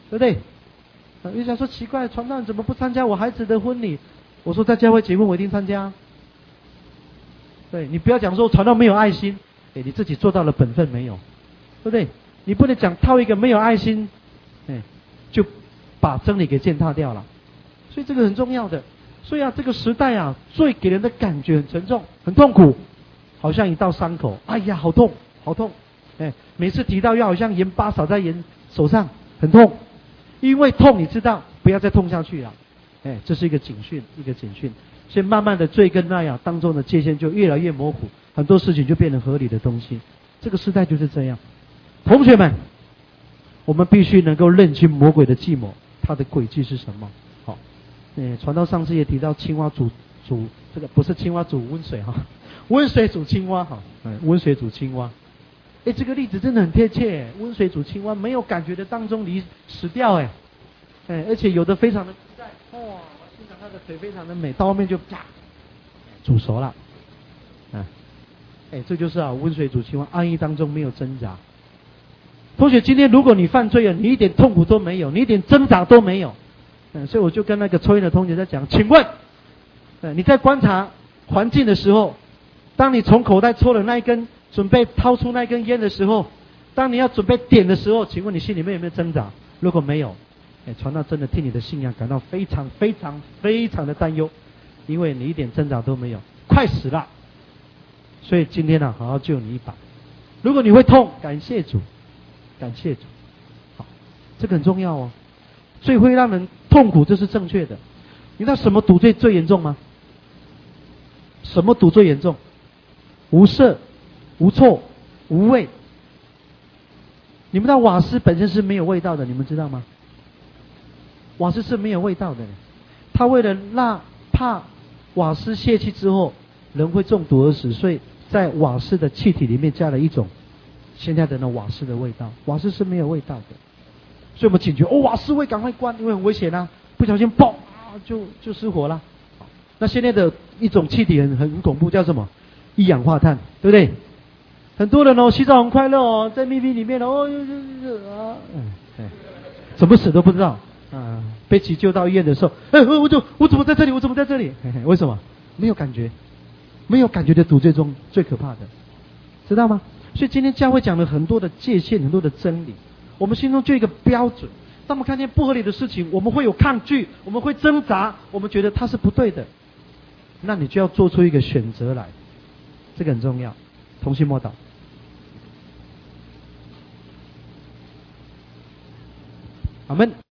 对不对？啊，有想说奇怪，传道人怎么不参加我孩子的婚礼？我说在教会结婚我一定参加。对，你不要讲说传道没有爱心，哎，你自己做到了本分没有？对不对？你不能讲套一个没有爱心，哎，就把真理给践踏掉了。所以这个很重要的。所以啊，这个时代啊，最给人的感觉很沉重、很痛苦，好像一道伤口，哎呀，好痛，好痛！哎，每次提到又好像盐巴撒在盐手上，很痛。因为痛，你知道，不要再痛下去了。哎，这是一个警讯，一个警讯。所以慢慢的罪跟爱啊当中的界限就越来越模糊，很多事情就变成合理的东西。这个时代就是这样。同学们，我们必须能够认清魔鬼的计谋，他的诡计是什么。好，嗯，传道上次也提到青蛙煮煮这个不是青蛙煮温水哈，温水煮青蛙哈，嗯，温水煮青蛙。哎，这个例子真的很贴切，温水煮青蛙，没有感觉的当中离死掉哎，哎，而且有的非常的自在，哇，欣赏它的腿非常的美，到后面就啪煮熟了，啊，哎，这就是啊温水煮青蛙，安逸当中没有挣扎。同学，今天如果你犯罪了，你一点痛苦都没有，你一点挣扎都没有，嗯，所以我就跟那个抽烟的同学在讲，请问，嗯，你在观察环境的时候，当你从口袋抽了那一根，准备掏出那根烟的时候，当你要准备点的时候，请问你心里面有没有挣扎？如果没有，哎，传道真的替你的信仰感到非常非常非常的担忧，因为你一点挣扎都没有，快死了。所以今天呢、啊，好好救你一把。如果你会痛，感谢主，感谢主。好，这个很重要哦。最会让人痛苦，这是正确的。你知道什么赌罪最严重吗？什么赌最严重？无色、无臭、无味。你们知道瓦斯本身是没有味道的，你们知道吗？瓦斯是没有味道的，他为了让怕瓦斯泄气之后人会中毒而死，所以在瓦斯的气体里面加了一种现在的那瓦斯的味道。瓦斯是没有味道的，所以我们警觉哦，瓦斯味赶快关，因为很危险啊，不小心爆啊就就失火了。那现在的一种气体很很恐怖，叫什么？一氧化碳，对不对？很多人哦，洗澡很快乐哦，在秘密里面哦，啊，嗯，对，怎么死都不知道啊。被急救到医院的时候，哎，我就我怎么在这里？我怎么在这里？嘿嘿，为什么？没有感觉，没有感觉的赌最终最可怕的，知道吗？所以今天教会讲了很多的界限，很多的真理，我们心中就有一个标准。当我们看见不合理的事情，我们会有抗拒，我们会挣扎，我们觉得它是不对的，那你就要做出一个选择来，这个很重要。同心默祷。阿们。